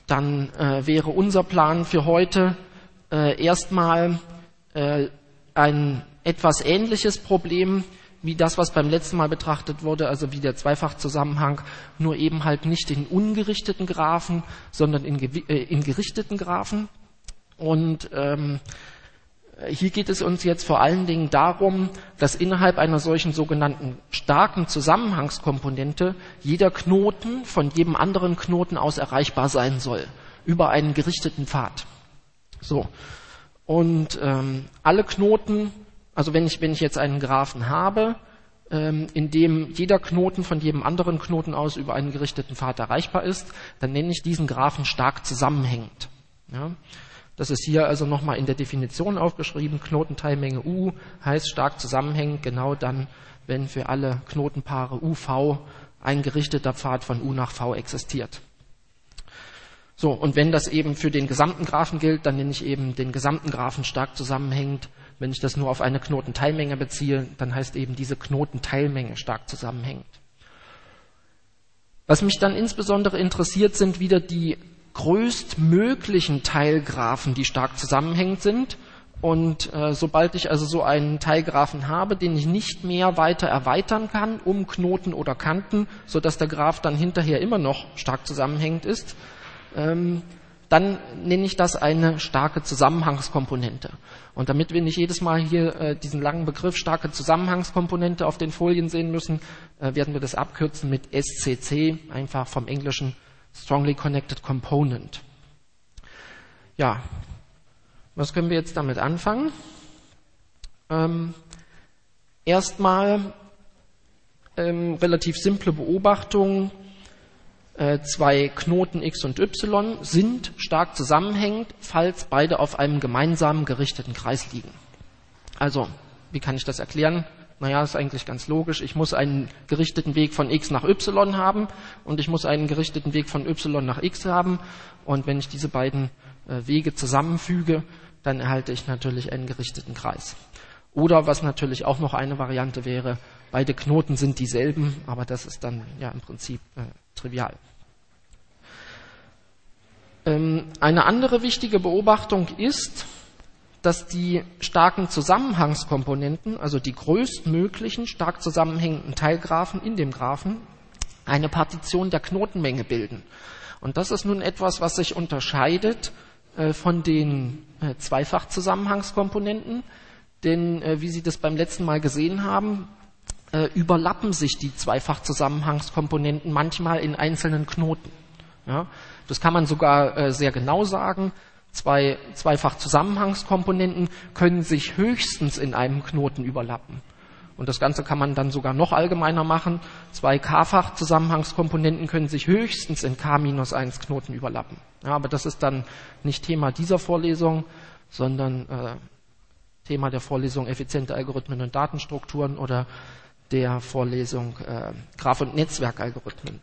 dann wäre unser Plan für heute erstmal ein etwas ähnliches Problem wie das, was beim letzten Mal betrachtet wurde, also wie der Zweifachzusammenhang, nur eben halt nicht in ungerichteten Graphen, sondern in gerichteten Graphen. Und hier geht es uns jetzt vor allen Dingen darum, dass innerhalb einer solchen sogenannten starken Zusammenhangskomponente jeder Knoten von jedem anderen Knoten aus erreichbar sein soll, über einen gerichteten Pfad. So. Und alle Knoten, also wenn ich jetzt einen Graphen habe, in dem jeder Knoten von jedem anderen Knoten aus über einen gerichteten Pfad erreichbar ist, dann nenne ich diesen Graphen stark zusammenhängend. Ja? Das ist hier also nochmal in der Definition aufgeschrieben. Knotenteilmenge U heißt stark zusammenhängend, genau dann, wenn für alle Knotenpaare UV ein gerichteter Pfad von U nach V existiert. So, und wenn das eben für den gesamten Graphen gilt, dann nenne ich eben den gesamten Graphen stark zusammenhängend. Wenn ich das nur auf eine Knotenteilmenge beziehe, dann heißt eben diese Knotenteilmenge stark zusammenhängend. Was mich dann insbesondere interessiert, sind wieder die größtmöglichen Teilgraphen, die stark zusammenhängend sind. Und sobald ich also so einen Teilgraphen habe, den ich nicht mehr weiter erweitern kann um Knoten oder Kanten, sodass der Graph dann hinterher immer noch stark zusammenhängend ist, dann nenne ich das eine starke Zusammenhangskomponente. Und damit wir nicht jedes Mal hier diesen langen Begriff starke Zusammenhangskomponente auf den Folien sehen müssen, werden wir das abkürzen mit SCC, einfach vom Englischen Strongly Connected Component. Ja, was können wir jetzt damit anfangen? Erstmal relativ simple Beobachtung. Zwei Knoten X und Y sind stark zusammenhängend, falls beide auf einem gemeinsamen gerichteten Kreis liegen. Also, wie kann ich das erklären? Naja, ist eigentlich ganz logisch. Ich muss einen gerichteten Weg von X nach Y haben und ich muss einen gerichteten Weg von Y nach X haben. Und wenn ich diese beiden Wege zusammenfüge, dann erhalte ich natürlich einen gerichteten Kreis. Oder was natürlich auch noch eine Variante wäre, beide Knoten sind dieselben, aber das ist dann ja im Prinzip trivial. Eine andere wichtige Beobachtung ist, dass die starken Zusammenhangskomponenten, also die größtmöglichen stark zusammenhängenden Teilgraphen in dem Graphen, eine Partition der Knotenmenge bilden. Und das ist nun etwas, was sich unterscheidet von den Zweifachzusammenhangskomponenten, denn wie Sie das beim letzten Mal gesehen haben, überlappen sich die Zweifachzusammenhangskomponenten manchmal in einzelnen Knoten. Ja, das kann man sogar sehr genau sagen. Zwei Zweifachzusammenhangskomponenten können sich höchstens in einem Knoten überlappen. Und das Ganze kann man dann sogar noch allgemeiner machen. Zwei K-Fach-Zusammenhangskomponenten können sich höchstens in K-1 Knoten überlappen. Ja, aber das ist dann nicht Thema dieser Vorlesung, sondern Thema der Vorlesung Effiziente Algorithmen und Datenstrukturen oder der Vorlesung Graph- und Netzwerkalgorithmen.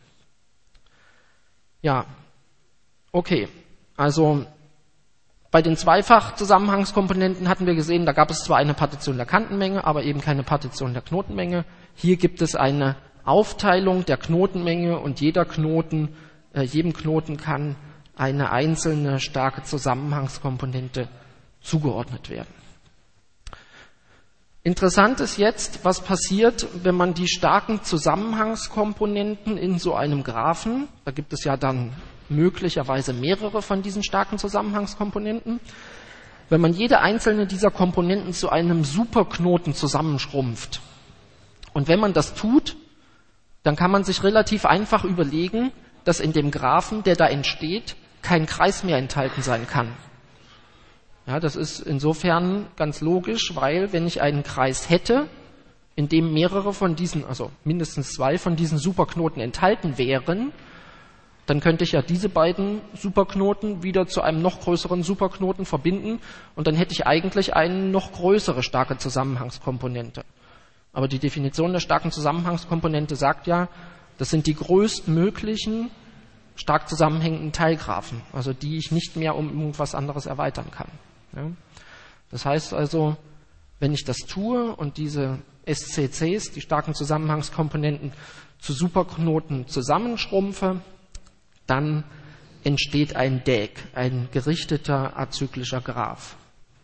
Ja, okay. Also bei den Zweifach-Zusammenhangskomponenten hatten wir gesehen, da gab es zwar eine Partition der Kantenmenge, aber eben keine Partition der Knotenmenge. Hier gibt es eine Aufteilung der Knotenmenge und jedem Knoten kann eine einzelne starke Zusammenhangskomponente zugeordnet werden. Interessant ist jetzt, was passiert, wenn man die starken Zusammenhangskomponenten in so einem Graphen, da gibt es ja dann möglicherweise mehrere von diesen starken Zusammenhangskomponenten, wenn man jede einzelne dieser Komponenten zu einem Superknoten zusammenschrumpft. Und wenn man das tut, dann kann man sich relativ einfach überlegen, dass in dem Graphen, der da entsteht, kein Kreis mehr enthalten sein kann. Ja, das ist insofern ganz logisch, weil wenn ich einen Kreis hätte, in dem mehrere von diesen, also mindestens zwei von diesen Superknoten enthalten wären, dann könnte ich ja diese beiden Superknoten wieder zu einem noch größeren Superknoten verbinden und dann hätte ich eigentlich eine noch größere starke Zusammenhangskomponente. Aber die Definition der starken Zusammenhangskomponente sagt ja, das sind die größtmöglichen stark zusammenhängenden Teilgraphen, also die ich nicht mehr um irgendwas anderes erweitern kann. Ja? Das heißt also, wenn ich das tue und diese SCCs, die starken Zusammenhangskomponenten, zu Superknoten zusammenschrumpfe, dann entsteht ein DAG, ein gerichteter azyklischer Graph.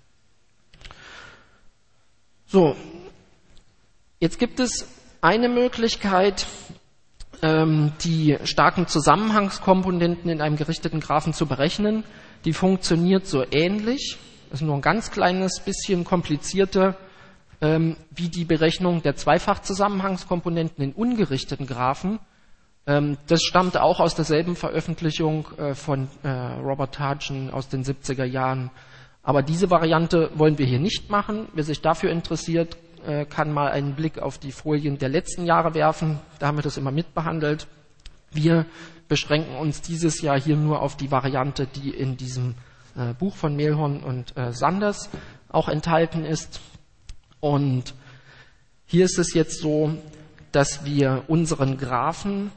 So, jetzt gibt es eine Möglichkeit, die starken Zusammenhangskomponenten in einem gerichteten Graphen zu berechnen. Die funktioniert so ähnlich, ist nur ein ganz kleines bisschen komplizierter, wie die Berechnung der Zweifachzusammenhangskomponenten in ungerichteten Graphen. Das stammt auch aus derselben Veröffentlichung von Robert Tarjan aus den 70er Jahren. Aber diese Variante wollen wir hier nicht machen. Wer sich dafür interessiert, kann mal einen Blick auf die Folien der letzten Jahre werfen. Da haben wir das immer mitbehandelt. Wir beschränken uns dieses Jahr hier nur auf die Variante, die in diesem Buch von Mehlhorn und Sanders auch enthalten ist. Und hier ist es jetzt so, dass wir unseren Graphen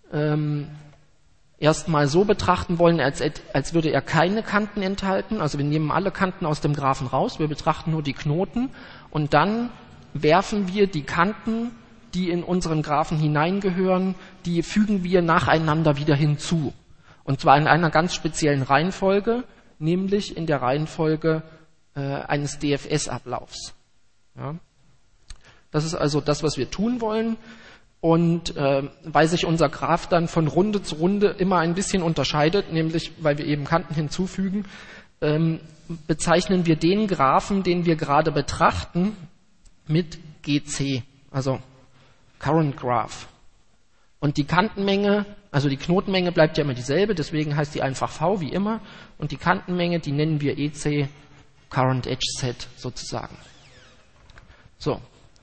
erstmal so betrachten wollen, als würde er keine Kanten enthalten. Also wir nehmen alle Kanten aus dem Graphen raus, wir betrachten nur die Knoten und dann werfen wir die Kanten, die in unseren Graphen hineingehören, die fügen wir nacheinander wieder hinzu. Und zwar in einer ganz speziellen Reihenfolge, nämlich in der Reihenfolge eines DFS-Ablaufs. Ja. Das ist also das, was wir tun wollen. Und weil sich unser Graph dann von Runde zu Runde immer ein bisschen unterscheidet, nämlich weil wir eben Kanten hinzufügen, bezeichnen wir den Graphen, den wir gerade betrachten, mit GC, also Current Graph. Und die Kantenmenge, also die Knotenmenge bleibt ja immer dieselbe, deswegen heißt die einfach V wie immer. Und die Kantenmenge, die nennen wir EC, Current Edge Set sozusagen. So.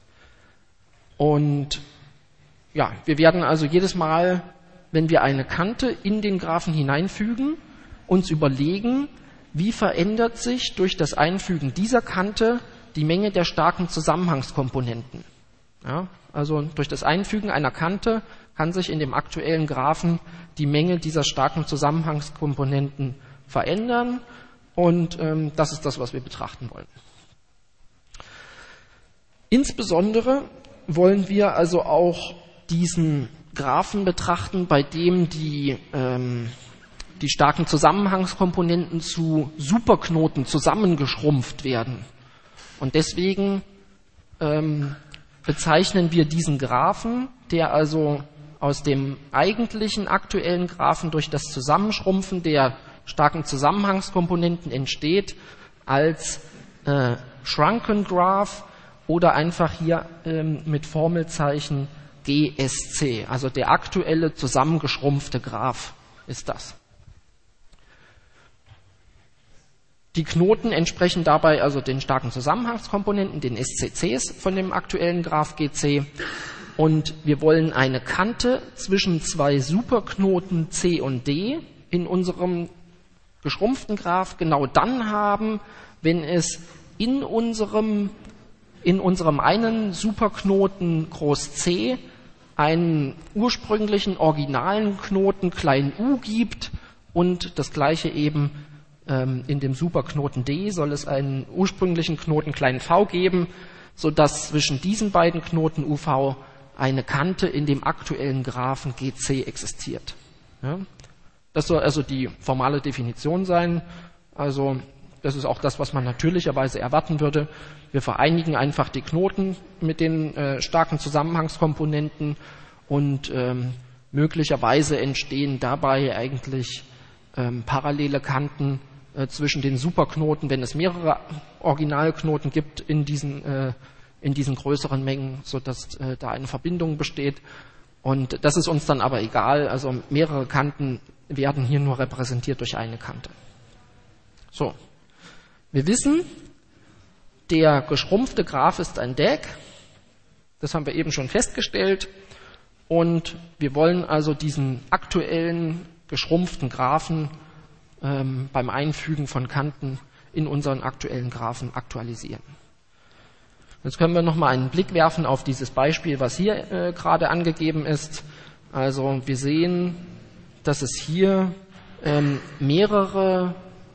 Und ja, wir werden also jedes Mal, wenn wir eine Kante in den Graphen hineinfügen, uns überlegen, wie verändert sich durch das Einfügen dieser Kante die Menge der starken Zusammenhangskomponenten. Ja, also durch das Einfügen einer Kante kann sich in dem aktuellen Graphen die Menge dieser starken Zusammenhangskomponenten verändern und das ist das, was wir betrachten wollen. Insbesondere wollen wir also auch diesen Graphen betrachten, bei dem die starken Zusammenhangskomponenten zu Superknoten zusammengeschrumpft werden. Und deswegen bezeichnen wir diesen Graphen, der also aus dem eigentlichen aktuellen Graphen durch das Zusammenschrumpfen der starken Zusammenhangskomponenten entsteht, als Shrunken Graph oder einfach hier mit Formelzeichen GSC, also der aktuelle zusammengeschrumpfte Graph ist das. Die Knoten entsprechen dabei also den starken Zusammenhangskomponenten, den SCCs von dem aktuellen Graph GC. Und wir wollen eine Kante zwischen zwei Superknoten C und D in unserem geschrumpften Graph genau dann haben, wenn es in unserem einen Superknoten groß C einen ursprünglichen originalen Knoten klein u gibt und das gleiche eben in dem Superknoten D soll es einen ursprünglichen Knoten klein v geben, sodass zwischen diesen beiden Knoten UV eine Kante in dem aktuellen Graphen GC existiert. Ja? Das soll also die formale Definition sein. Also das ist auch das, was man natürlicherweise erwarten würde. Wir vereinigen einfach die Knoten mit den starken Zusammenhangskomponenten und möglicherweise entstehen dabei eigentlich parallele Kanten zwischen den Superknoten, wenn es mehrere Originalknoten gibt in diesen größeren Mengen, sodass da eine Verbindung besteht. Und das ist uns dann aber egal. Also mehrere Kanten werden hier nur repräsentiert durch eine Kante. So. Wir wissen, der geschrumpfte Graph ist ein DAG. Das haben wir eben schon festgestellt. Und wir wollen also diesen aktuellen geschrumpften Graphen beim Einfügen von Kanten in unseren aktuellen Graphen aktualisieren. Jetzt können wir noch mal einen Blick werfen auf dieses Beispiel, was hier gerade angegeben ist. Also wir sehen, dass es hier mehrere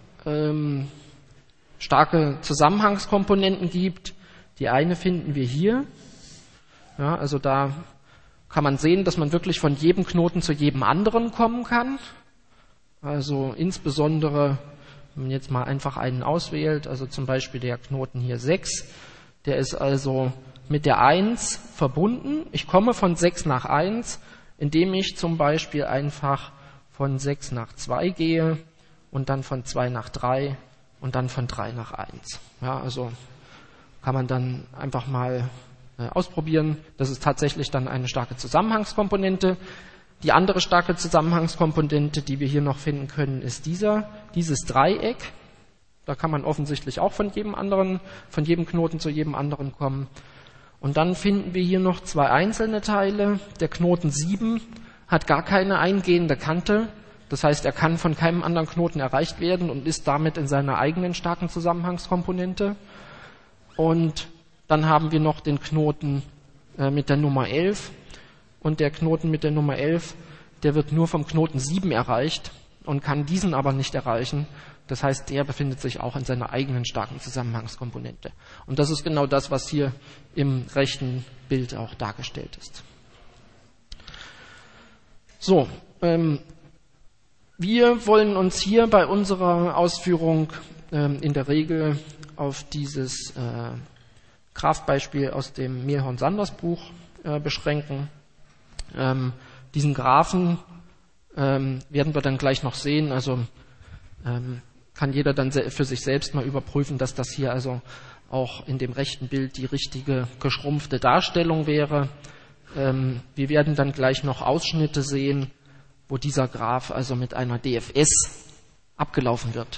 starke Zusammenhangskomponenten gibt. Die eine finden wir hier. Ja, also da kann man sehen, dass man wirklich von jedem Knoten zu jedem anderen kommen kann. Also insbesondere, wenn man jetzt mal einfach einen auswählt, also zum Beispiel der Knoten hier 6, der ist also mit der 1 verbunden. Ich komme von 6 nach 1, indem ich zum Beispiel einfach von 6 nach 2 gehe und dann von 2 nach 3 und dann von 3 nach 1. Ja, also kann man dann einfach mal ausprobieren. Das ist tatsächlich dann eine starke Zusammenhangskomponente. Die andere starke Zusammenhangskomponente, die wir hier noch finden können, ist dieses Dreieck. Da kann man offensichtlich auch von jedem Knoten zu jedem anderen kommen. Und dann finden wir hier noch zwei einzelne Teile. Der Knoten 7 hat gar keine eingehende Kante. Das heißt, er kann von keinem anderen Knoten erreicht werden und ist damit in seiner eigenen starken Zusammenhangskomponente. Und dann haben wir noch den Knoten mit der Nummer 11. Und der Knoten mit der Nummer 11, der wird nur vom Knoten 7 erreicht und kann diesen aber nicht erreichen. Das heißt, der befindet sich auch in seiner eigenen starken Zusammenhangskomponente. Und das ist genau das, was hier im rechten Bild auch dargestellt ist. So, wir wollen uns hier bei unserer Ausführung in der Regel auf dieses Graph-Beispiel aus dem Mehlhorn-Sanders-Buch beschränken. Diesen Graphen werden wir dann gleich noch sehen. Also kann jeder dann für sich selbst mal überprüfen, dass das hier also auch in dem rechten Bild die richtige geschrumpfte Darstellung wäre. Wir werden dann gleich noch Ausschnitte sehen, wo dieser Graph also mit einer DFS abgelaufen wird.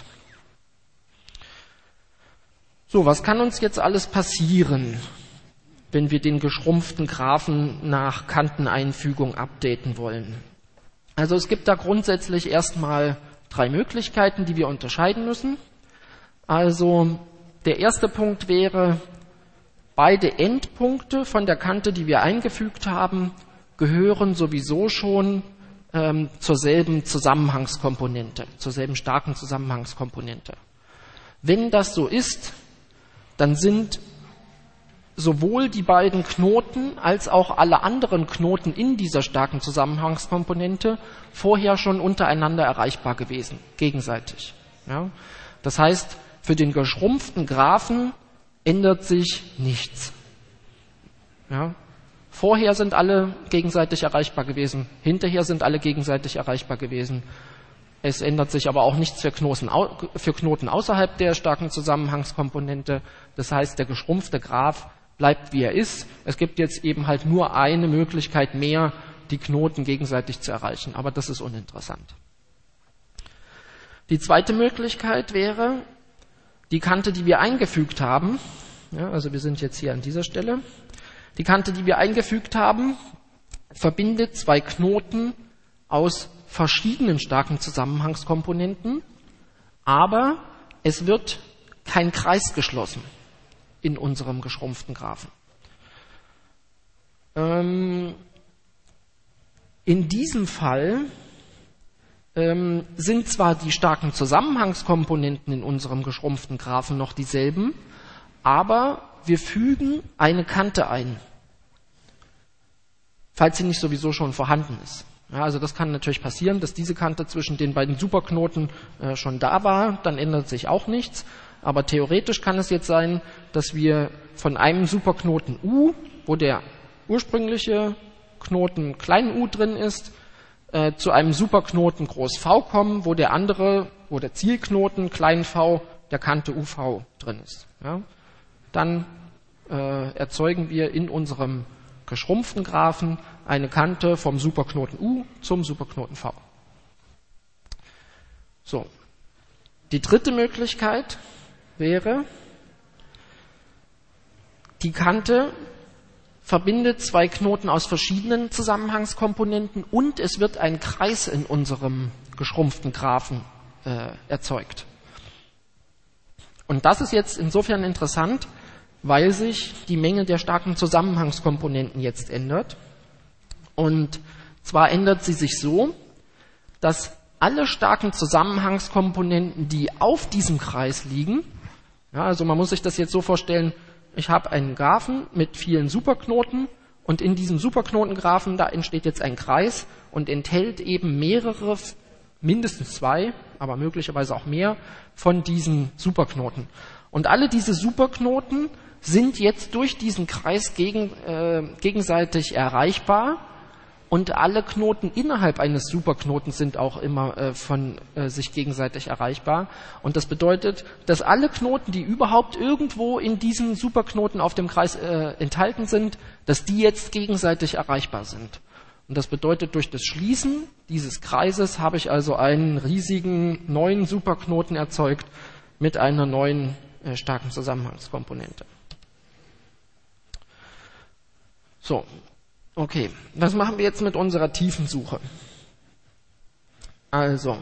So, was kann uns jetzt alles passieren, wenn wir den geschrumpften Graphen nach Kanteneinfügung updaten wollen? Also es gibt da grundsätzlich erstmal 3 Möglichkeiten, die wir unterscheiden müssen. Also der erste Punkt wäre, beide Endpunkte von der Kante, die wir eingefügt haben, gehören sowieso schon zur selben Zusammenhangskomponente, zur selben starken Zusammenhangskomponente. Wenn das so ist, dann sind sowohl die beiden Knoten als auch alle anderen Knoten in dieser starken Zusammenhangskomponente vorher schon untereinander erreichbar gewesen, gegenseitig. Ja? Das heißt, für den geschrumpften Graphen ändert sich nichts. Ja? Vorher sind alle gegenseitig erreichbar gewesen, hinterher sind alle gegenseitig erreichbar gewesen. Es ändert sich aber auch nichts für Knoten außerhalb der starken Zusammenhangskomponente. Das heißt, der geschrumpfte Graph bleibt, wie er ist. Es gibt jetzt eben halt nur eine Möglichkeit mehr, die Knoten gegenseitig zu erreichen. Aber das ist uninteressant. Die zweite Möglichkeit wäre, die Kante, die wir eingefügt haben, ja, also wir sind jetzt hier an dieser Stelle, die Kante, die wir eingefügt haben, verbindet zwei Knoten aus verschiedenen starken Zusammenhangskomponenten, aber es wird kein Kreis geschlossen in unserem geschrumpften Graphen. In diesem Fall sind zwar die starken Zusammenhangskomponenten in unserem geschrumpften Graphen noch dieselben, aber wir fügen eine Kante ein, falls sie nicht sowieso schon vorhanden ist. Ja, also das kann natürlich passieren, dass diese Kante zwischen den beiden Superknoten schon da war, dann ändert sich auch nichts. Aber theoretisch kann es jetzt sein, dass wir von einem Superknoten U, wo der ursprüngliche Knoten klein u drin ist, zu einem Superknoten groß V kommen, wo der Zielknoten klein v der Kante UV drin ist. Ja? Dann erzeugen wir in unserem geschrumpften Graphen eine Kante vom Superknoten U zum Superknoten V. So. Die dritte Möglichkeit wäre, die Kante verbindet zwei Knoten aus verschiedenen Zusammenhangskomponenten und es wird ein Kreis in unserem geschrumpften Graphen erzeugt. Und das ist jetzt insofern interessant, weil sich die Menge der starken Zusammenhangskomponenten jetzt ändert. Und zwar ändert sie sich so, dass alle starken Zusammenhangskomponenten, die auf diesem Kreis liegen, ja, also man muss sich das jetzt so vorstellen, ich habe einen Graphen mit vielen Superknoten und in diesem Superknotengraphen, da entsteht jetzt ein Kreis und enthält eben mehrere mindestens 2, aber möglicherweise auch mehr von diesen Superknoten. Und alle diese Superknoten sind jetzt durch diesen Kreis gegenseitig erreichbar. Und alle Knoten innerhalb eines Superknoten sind auch immer von sich gegenseitig erreichbar. Und das bedeutet, dass alle Knoten, die überhaupt irgendwo in diesem Superknoten auf dem Kreis enthalten sind, dass die jetzt gegenseitig erreichbar sind. Und das bedeutet, durch das Schließen dieses Kreises habe ich also einen riesigen neuen Superknoten erzeugt mit einer neuen starken Zusammenhangskomponente. So. Okay, was machen wir jetzt mit unserer Tiefensuche? Also,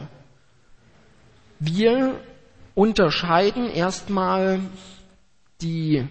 wir unterscheiden erstmal die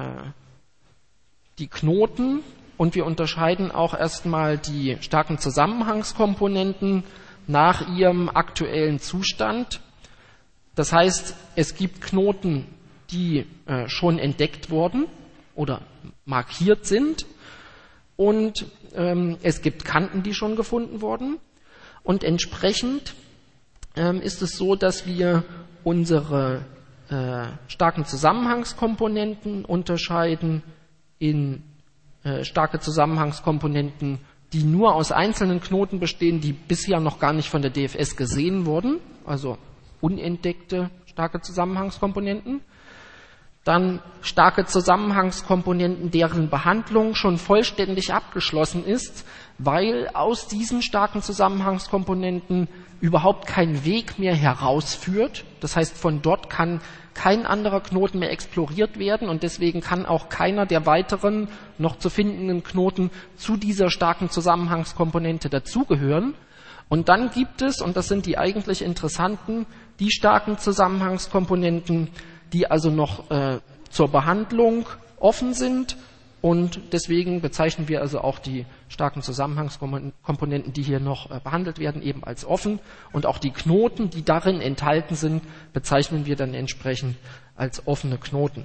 Knoten und wir unterscheiden auch erstmal die starken Zusammenhangskomponenten nach ihrem aktuellen Zustand. Das heißt, es gibt Knoten, die schon entdeckt wurden oder markiert sind. Und es gibt Kanten, die schon gefunden wurden. Und entsprechend ist es so, dass wir unsere starken Zusammenhangskomponenten unterscheiden in starke Zusammenhangskomponenten, die nur aus einzelnen Knoten bestehen, die bisher noch gar nicht von der DFS gesehen wurden, also unentdeckte starke Zusammenhangskomponenten. Dann starke Zusammenhangskomponenten, deren Behandlung schon vollständig abgeschlossen ist, weil aus diesen starken Zusammenhangskomponenten überhaupt kein Weg mehr herausführt. Das heißt, von dort kann kein anderer Knoten mehr exploriert werden und deswegen kann auch keiner der weiteren noch zu findenden Knoten zu dieser starken Zusammenhangskomponente dazugehören. Und dann gibt es, und das sind die eigentlich interessanten, die starken Zusammenhangskomponenten, die also noch zur Behandlung offen sind und deswegen bezeichnen wir also auch die starken Zusammenhangskomponenten, die hier noch behandelt werden, eben als offen und auch die Knoten, die darin enthalten sind, bezeichnen wir dann entsprechend als offene Knoten.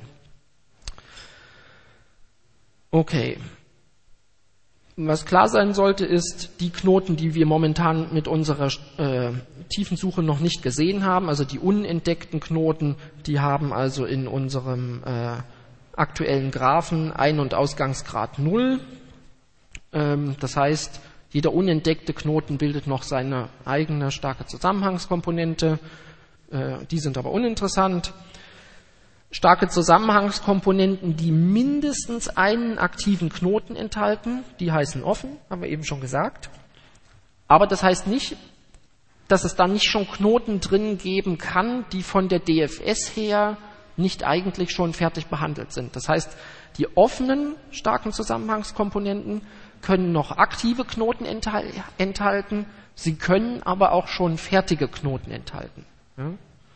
Okay. Was klar sein sollte, ist, die Knoten, die wir momentan mit unserer Tiefensuche noch nicht gesehen haben, also die unentdeckten Knoten, die haben also in unserem aktuellen Graphen Ein- und Ausgangsgrad 0. Das heißt, jeder unentdeckte Knoten bildet noch seine eigene starke Zusammenhangskomponente. Die sind aber uninteressant. Starke Zusammenhangskomponenten, die mindestens einen aktiven Knoten enthalten, die heißen offen, haben wir eben schon gesagt. Aber das heißt nicht, dass es da nicht schon Knoten drin geben kann, die von der DFS her nicht eigentlich schon fertig behandelt sind. Das heißt, die offenen starken Zusammenhangskomponenten können noch aktive Knoten enthalten, sie können aber auch schon fertige Knoten enthalten. Ja?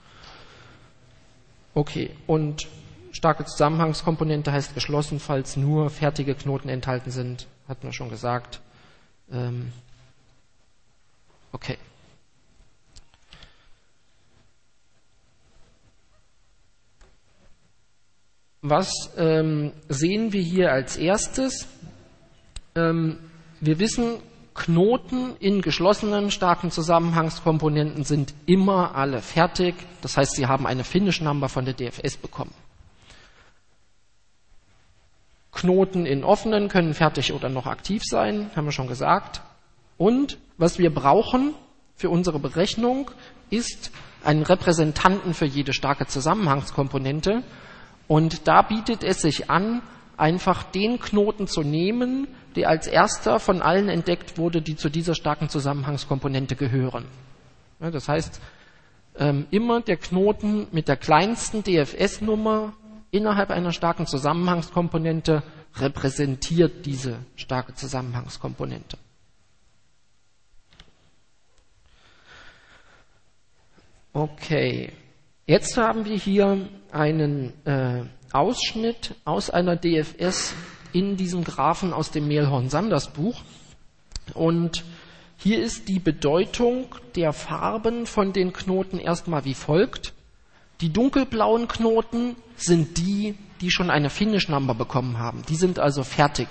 Okay, und starke Zusammenhangskomponente heißt geschlossen, falls nur fertige Knoten enthalten sind, hatten wir schon gesagt. Okay. Was sehen wir hier als erstes? Wir wissen, Knoten in geschlossenen starken Zusammenhangskomponenten sind immer alle fertig. Das heißt, sie haben eine Finish Number von der DFS bekommen. Knoten in offenen können fertig oder noch aktiv sein, haben wir schon gesagt. Und was wir brauchen für unsere Berechnung ist einen Repräsentanten für jede starke Zusammenhangskomponente. Und da bietet es sich an, einfach den Knoten zu nehmen, der als erster von allen entdeckt wurde, die zu dieser starken Zusammenhangskomponente gehören. Ja, das heißt, immer der Knoten mit der kleinsten DFS-Nummer innerhalb einer starken Zusammenhangskomponente repräsentiert diese starke Zusammenhangskomponente. Okay, jetzt haben wir hier einen Ausschnitt aus einer DFS in diesem Graphen aus dem Mehlhorn-Sanders-Buch. Und hier ist die Bedeutung der Farben von den Knoten erstmal wie folgt. Die dunkelblauen Knoten sind die, die schon eine Finish Number bekommen haben. Die sind also fertig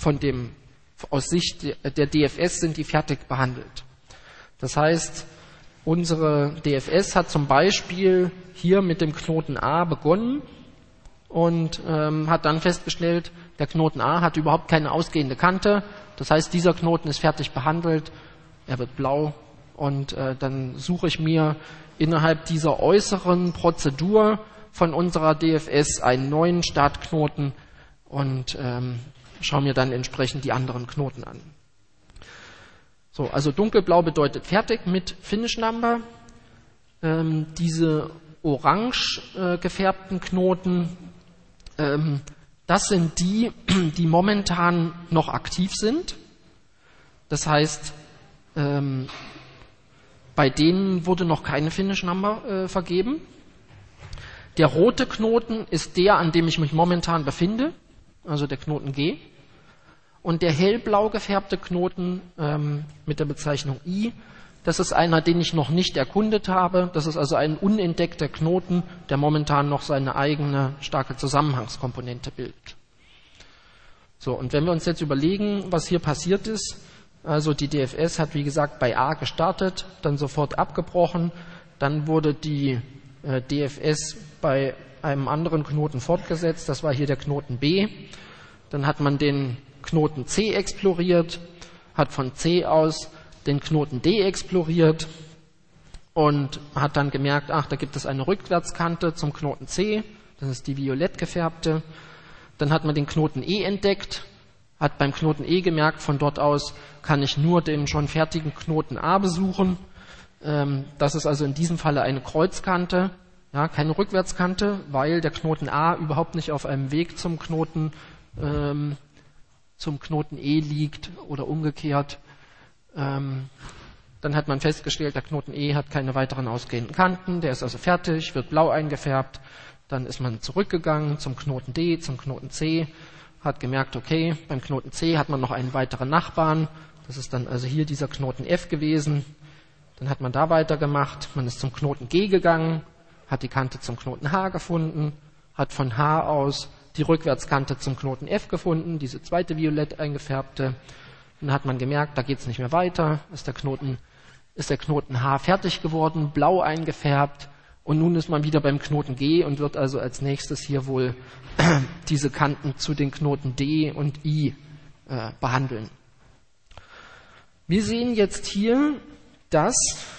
aus Sicht der DFS sind die fertig behandelt. Das heißt, Unsere DFS hat zum Beispiel hier mit dem Knoten A begonnen und hat dann festgestellt, der Knoten A hat überhaupt keine ausgehende Kante. Das heißt, dieser Knoten ist fertig behandelt, er wird blau und dann suche ich mir innerhalb dieser äußeren Prozedur von unserer DFS einen neuen Startknoten und schaue mir dann entsprechend die anderen Knoten an. So, also dunkelblau bedeutet fertig mit Finish Number. Diese orange gefärbten Knoten, das sind die, die momentan noch aktiv sind. Das heißt, bei denen wurde noch keine Finish Number vergeben. Der rote Knoten ist der, an dem ich mich momentan befinde, also der Knoten G. Und der hellblau gefärbte Knoten mit der Bezeichnung I, das ist einer, den ich noch nicht erkundet habe. Das ist also ein unentdeckter Knoten, der momentan noch seine eigene starke Zusammenhangskomponente bildet. So, und wenn wir uns jetzt überlegen, was hier passiert ist, also die DFS hat, wie gesagt, bei A gestartet, dann sofort abgebrochen, dann wurde die DFS bei einem anderen Knoten fortgesetzt, das war hier der Knoten B. Dann hat man den Knoten C exploriert, hat von C aus den Knoten D exploriert und hat dann gemerkt, ach, da gibt es eine Rückwärtskante zum Knoten C, das ist die violett gefärbte. Dann hat man den Knoten E entdeckt, hat beim Knoten E gemerkt, von dort aus kann ich nur den schon fertigen Knoten A besuchen. Das ist also in diesem Falle eine Kreuzkante, ja, keine Rückwärtskante, weil der Knoten A überhaupt nicht auf einem Weg zum Knoten E liegt oder umgekehrt. Dann hat man festgestellt, der Knoten E hat keine weiteren ausgehenden Kanten, der ist also fertig, wird blau eingefärbt. Dann ist man zurückgegangen zum Knoten D, zum Knoten C, hat gemerkt, okay, beim Knoten C hat man noch einen weiteren Nachbarn. Das ist dann also hier dieser Knoten F gewesen. Dann hat man da weitergemacht, man ist zum Knoten G gegangen, hat die Kante zum Knoten H gefunden, hat von H aus die Rückwärtskante zum Knoten F gefunden, diese zweite violett eingefärbte. Dann hat man gemerkt, da geht es nicht mehr weiter, ist der Knoten H fertig geworden, blau eingefärbt. Und nun ist man wieder beim Knoten G und wird also als nächstes hier wohl diese Kanten zu den Knoten D und I behandeln. Wir sehen jetzt hier, dass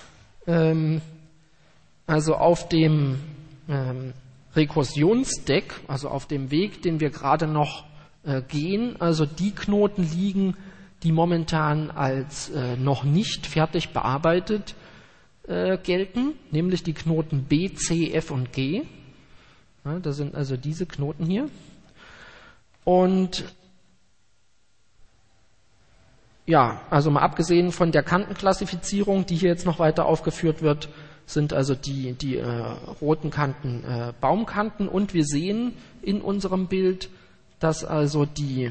also auf dem Rekursionsdeck, also auf dem Weg, den wir gerade noch gehen, also die Knoten liegen, die momentan als noch nicht fertig bearbeitet gelten, nämlich die Knoten B, C, F und G. Ja, das sind also diese Knoten hier. Und ja, also mal abgesehen von der Kantenklassifizierung, die hier jetzt noch weiter aufgeführt wird, sind also die roten Kanten Baumkanten. Und wir sehen in unserem Bild, dass also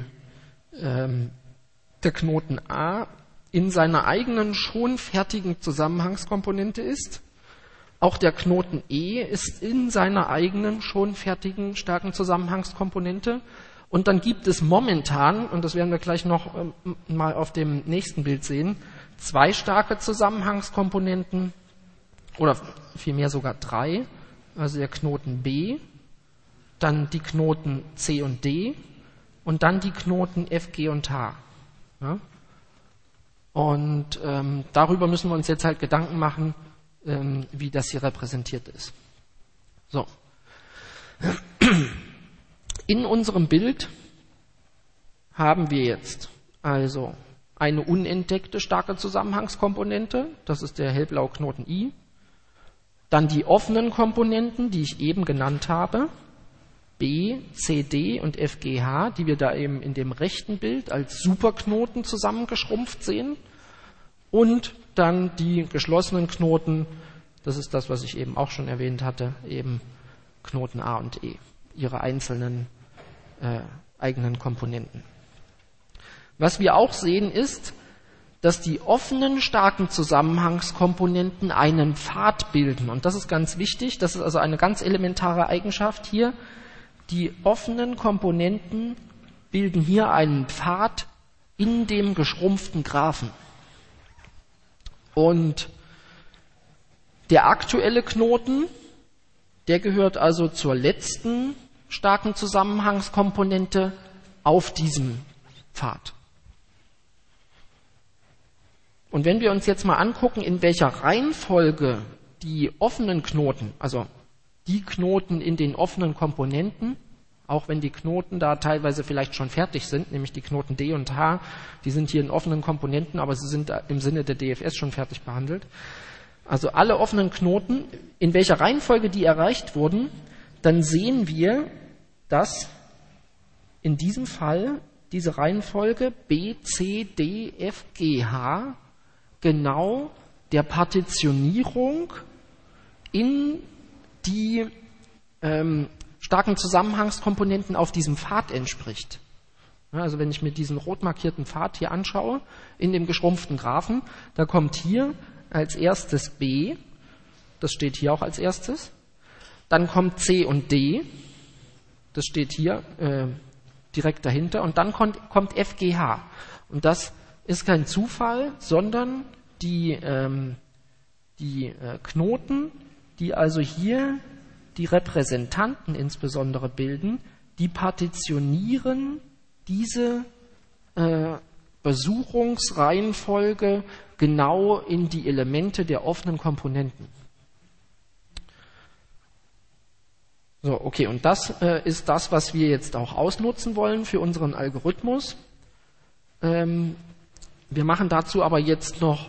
der Knoten A in seiner eigenen schon fertigen Zusammenhangskomponente ist. Auch der Knoten E ist in seiner eigenen schon fertigen starken Zusammenhangskomponente. Und dann gibt es momentan, und das werden wir gleich noch mal auf dem nächsten Bild sehen, zwei starke Zusammenhangskomponenten oder vielmehr sogar drei. Also der Knoten B, dann die Knoten C und D und dann die Knoten F, G und H. Ja? Und darüber müssen wir uns jetzt halt Gedanken machen, wie das hier repräsentiert ist. So. In unserem Bild haben wir jetzt also eine unentdeckte starke Zusammenhangskomponente, das ist der hellblaue Knoten I, dann die offenen Komponenten, die ich eben genannt habe, B, C, D und F, G, H, die wir da eben in dem rechten Bild als Superknoten zusammengeschrumpft sehen. Und dann die geschlossenen Knoten, das ist das, was ich eben auch schon erwähnt hatte, eben Knoten A und E, ihre einzelnen eigenen Komponenten. Was wir auch sehen ist, dass die offenen starken Zusammenhangskomponenten einen Pfad bilden. Und das ist ganz wichtig, das ist also eine ganz elementare Eigenschaft hier. Die offenen Komponenten bilden hier einen Pfad in dem geschrumpften Graphen. Und Der aktuelle Knoten, der gehört also zur letzten starken Zusammenhangskomponente auf diesem Pfad. Und wenn wir uns jetzt mal angucken, in welcher Reihenfolge die offenen Knoten, also die Knoten in den offenen Komponenten, auch wenn die Knoten da teilweise vielleicht schon fertig sind, nämlich die Knoten D und H, die sind hier in offenen Komponenten, aber sie sind im Sinne der DFS schon fertig behandelt. Also alle offenen Knoten, in welcher Reihenfolge die erreicht wurden, dann sehen wir, dass in diesem Fall diese Reihenfolge B, C, D, F, G, H genau der Partitionierung in die starken Zusammenhangskomponenten auf diesem Pfad entspricht. Ja, also wenn ich mir diesen rot markierten Pfad hier anschaue, in dem geschrumpften Graphen, da kommt hier als erstes B, das steht hier auch als erstes, dann kommt C und D, das steht hier direkt dahinter, und dann kommt FGH. Und das ist kein Zufall, sondern die Knoten, die also hier die Repräsentanten insbesondere bilden, die partitionieren diese Besuchungsreihenfolge genau in die Elemente der offenen Komponenten. So, okay, und das ist das, was wir jetzt auch ausnutzen wollen für unseren Algorithmus. Wir machen dazu aber jetzt noch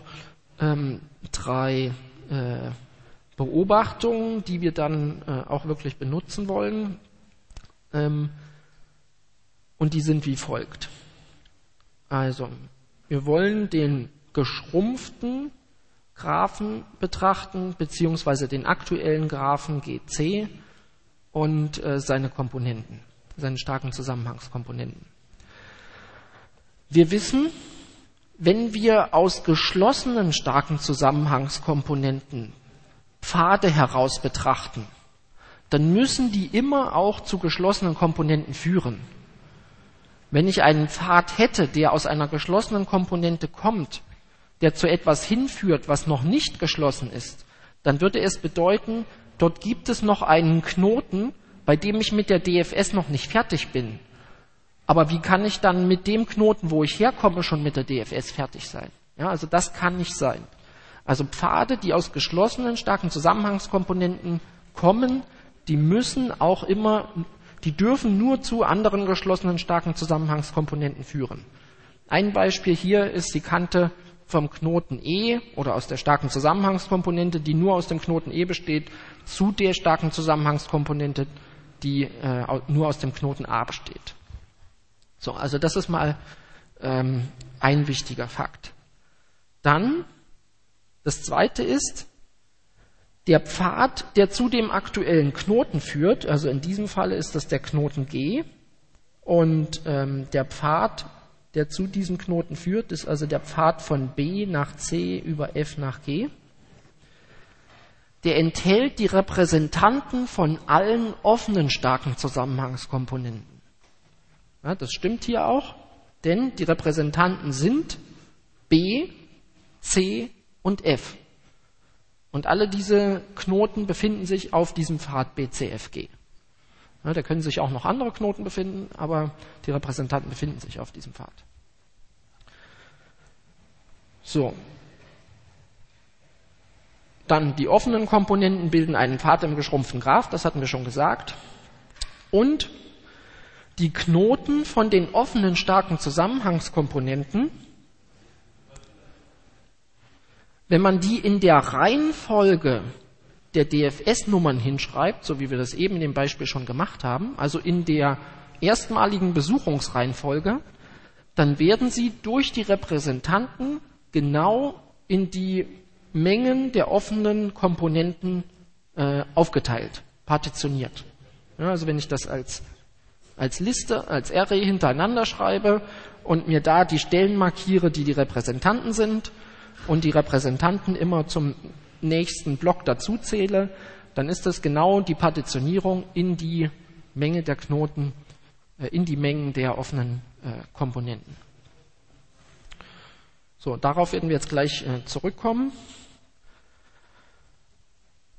3 Beobachtungen, die wir dann auch wirklich benutzen wollen. Und die sind wie folgt. Also, wir wollen den geschrumpften Graphen betrachten, beziehungsweise den aktuellen Graphen GC und seine Komponenten, seine starken Zusammenhangskomponenten. Wir wissen, wenn wir aus geschlossenen starken Zusammenhangskomponenten Pfade heraus betrachten, dann müssen die immer auch zu geschlossenen Komponenten führen. Wenn ich einen Pfad hätte, der aus einer geschlossenen Komponente kommt, der zu etwas hinführt, was noch nicht geschlossen ist, dann würde es bedeuten, dort gibt es noch einen Knoten, bei dem ich mit der DFS noch nicht fertig bin. Aber wie kann ich dann mit dem Knoten, wo ich herkomme, schon mit der DFS fertig sein? Ja, also das kann nicht sein. Also Pfade, die aus geschlossenen, starken Zusammenhangskomponenten kommen, die müssen auch immer, die dürfen nur zu anderen geschlossenen, starken Zusammenhangskomponenten führen. Ein Beispiel hier ist die Kante vom Knoten E oder aus der starken Zusammenhangskomponente, die nur aus dem Knoten E besteht, zu der starken Zusammenhangskomponente, die nur aus dem Knoten A besteht. So, also das ist mal ein wichtiger Fakt. Dann das zweite ist, der Pfad, der zu dem aktuellen Knoten führt, also in diesem Fall ist das der Knoten G, und der Pfad, der zu diesem Knoten führt, ist also der Pfad von B nach C über F nach G. Der enthält die Repräsentanten von allen offenen starken Zusammenhangskomponenten. Ja, das stimmt hier auch, denn die Repräsentanten sind B, C und F. Und alle diese Knoten befinden sich auf diesem Pfad BCFG. Ja, da können sich auch noch andere Knoten befinden, aber die Repräsentanten befinden sich auf diesem Pfad. So. Dann die offenen Komponenten bilden einen Pfad im geschrumpften Graph, das hatten wir schon gesagt. Und die Knoten von den offenen starken Zusammenhangskomponenten, wenn man die in der Reihenfolge der DFS-Nummern hinschreibt, so wie wir das eben in dem Beispiel schon gemacht haben, also in der erstmaligen Besuchungsreihenfolge, dann werden sie durch die Repräsentanten genau in die Mengen der offenen Komponenten aufgeteilt, partitioniert. Ja, also wenn ich das als Liste, als Array hintereinander schreibe und mir da die Stellen markiere, die Repräsentanten sind, und die Repräsentanten immer zum nächsten Block dazu zähle, dann ist das genau die Partitionierung in die Menge der Knoten, in die Mengen der offenen Komponenten. So, darauf werden wir jetzt gleich zurückkommen.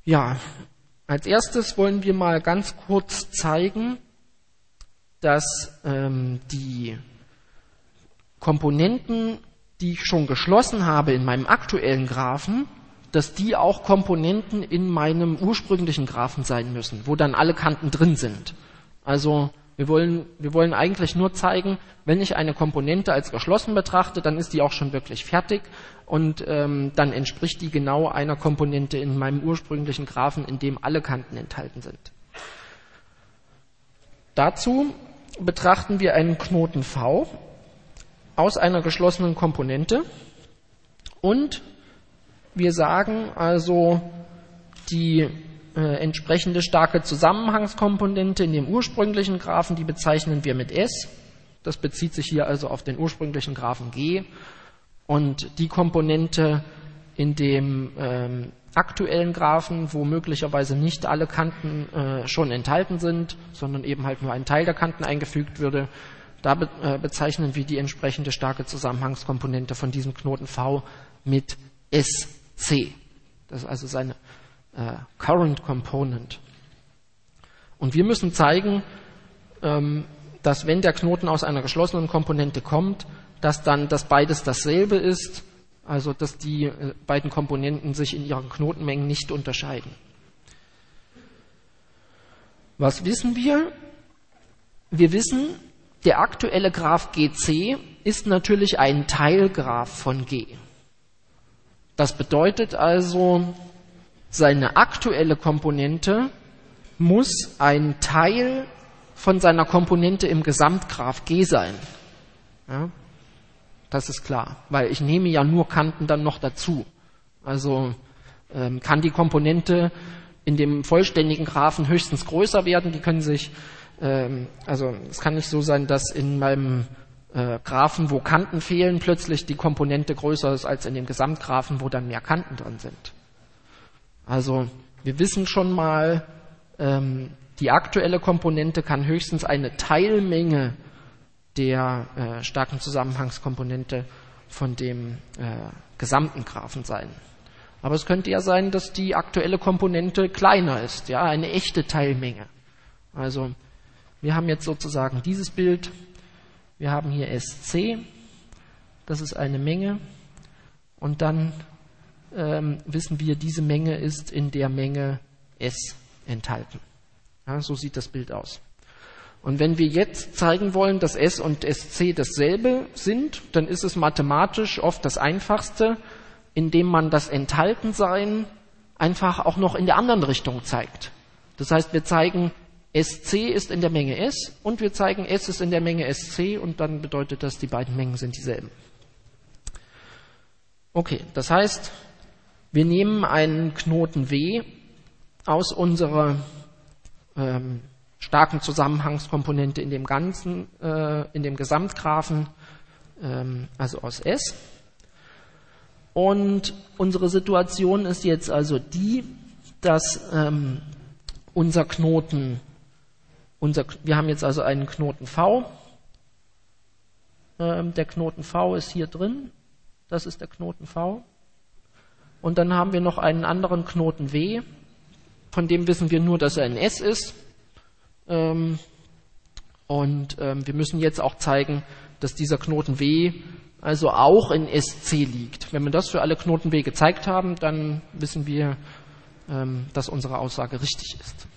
Ja, als erstes wollen wir mal ganz kurz zeigen, dass die Komponenten, die ich schon geschlossen habe in meinem aktuellen Graphen, dass die auch Komponenten in meinem ursprünglichen Graphen sein müssen, wo dann alle Kanten drin sind. Also wir wollen eigentlich nur zeigen, wenn ich eine Komponente als geschlossen betrachte, dann ist die auch schon wirklich fertig und dann entspricht die genau einer Komponente in meinem ursprünglichen Graphen, in dem alle Kanten enthalten sind. Dazu betrachten wir einen Knoten V aus einer geschlossenen Komponente und wir sagen also, die entsprechende starke Zusammenhangskomponente in dem ursprünglichen Graphen, die bezeichnen wir mit S. Das bezieht sich hier also auf den ursprünglichen Graphen G. Und die Komponente in dem aktuellen Graphen, wo möglicherweise nicht alle Kanten schon enthalten sind, sondern eben halt nur ein Teil der Kanten eingefügt würde, da bezeichnen wir die entsprechende starke Zusammenhangskomponente von diesem Knoten V mit SC. Das ist also seine Current Component. Und wir müssen zeigen, dass wenn der Knoten aus einer geschlossenen Komponente kommt, dass dann das beides dasselbe ist, also dass die beiden Komponenten sich in ihren Knotenmengen nicht unterscheiden. Was wissen wir? Wir wissen, der aktuelle Graph GC ist natürlich ein Teilgraph von G. Das bedeutet also, seine aktuelle Komponente muss ein Teil von seiner Komponente im Gesamtgraph G sein. Ja, das ist klar, weil ich nehme ja nur Kanten dann noch dazu. Also kann die Komponente in dem vollständigen Graphen höchstens größer werden. Die können sich, also es kann nicht so sein, dass in meinem Graphen, wo Kanten fehlen, plötzlich die Komponente größer ist als in dem Gesamtgraphen, wo dann mehr Kanten drin sind. Also wir wissen schon mal, die aktuelle Komponente kann höchstens eine Teilmenge der starken Zusammenhangskomponente von dem gesamten Graphen sein. Aber es könnte ja sein, dass die aktuelle Komponente kleiner ist, ja, eine echte Teilmenge. Also wir haben jetzt sozusagen dieses Bild. Wir haben hier SC, das ist eine Menge, und dann wissen wir, diese Menge ist in der Menge S enthalten. Ja, so sieht das Bild aus. Und wenn wir jetzt zeigen wollen, dass S und SC dasselbe sind, dann ist es mathematisch oft das Einfachste, indem man das Enthaltensein einfach auch noch in der anderen Richtung zeigt. Das heißt, wir zeigen, SC ist in der Menge S und wir zeigen, S ist in der Menge SC und dann bedeutet das, die beiden Mengen sind dieselben. Okay, das heißt, wir nehmen einen Knoten W aus unserer starken Zusammenhangskomponente in dem Ganzen, in dem Gesamtgraphen, also aus S. Und unsere Situation ist jetzt also die, dass unser Knoten, wir haben jetzt also einen Knoten V. Der Knoten V ist hier drin. Das ist der Knoten V. Und dann haben wir noch einen anderen Knoten W. Von dem wissen wir nur, dass er in S ist. Wir müssen jetzt auch zeigen, dass dieser Knoten W also auch in SC liegt. Wenn wir das für alle Knoten W gezeigt haben, dann wissen wir, dass unsere Aussage richtig ist.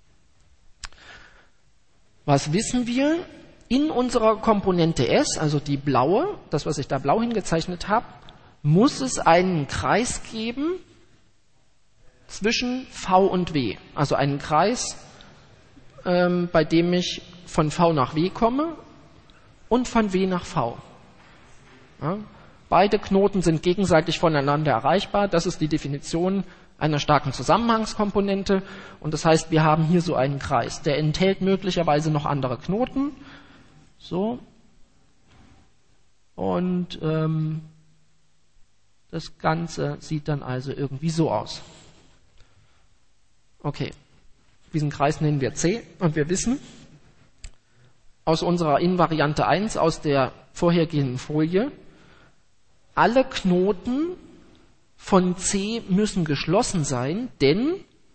Was wissen wir? In unserer Komponente S, also die blaue, das, was ich da blau hingezeichnet habe, muss es einen Kreis geben zwischen V und W. Also einen Kreis, bei dem ich von V nach W komme und von W nach V. Ja, beide Knoten sind gegenseitig voneinander erreichbar. Das ist die Definition einer starken Zusammenhangskomponente. Und das heißt, wir haben hier so einen Kreis. Der enthält möglicherweise noch andere Knoten. So. Und das Ganze sieht dann also irgendwie so aus. Okay. Diesen Kreis nennen wir C. Und wir wissen aus unserer Invariante 1, aus der vorhergehenden Folie, alle Knoten von C müssen geschlossen sein, denn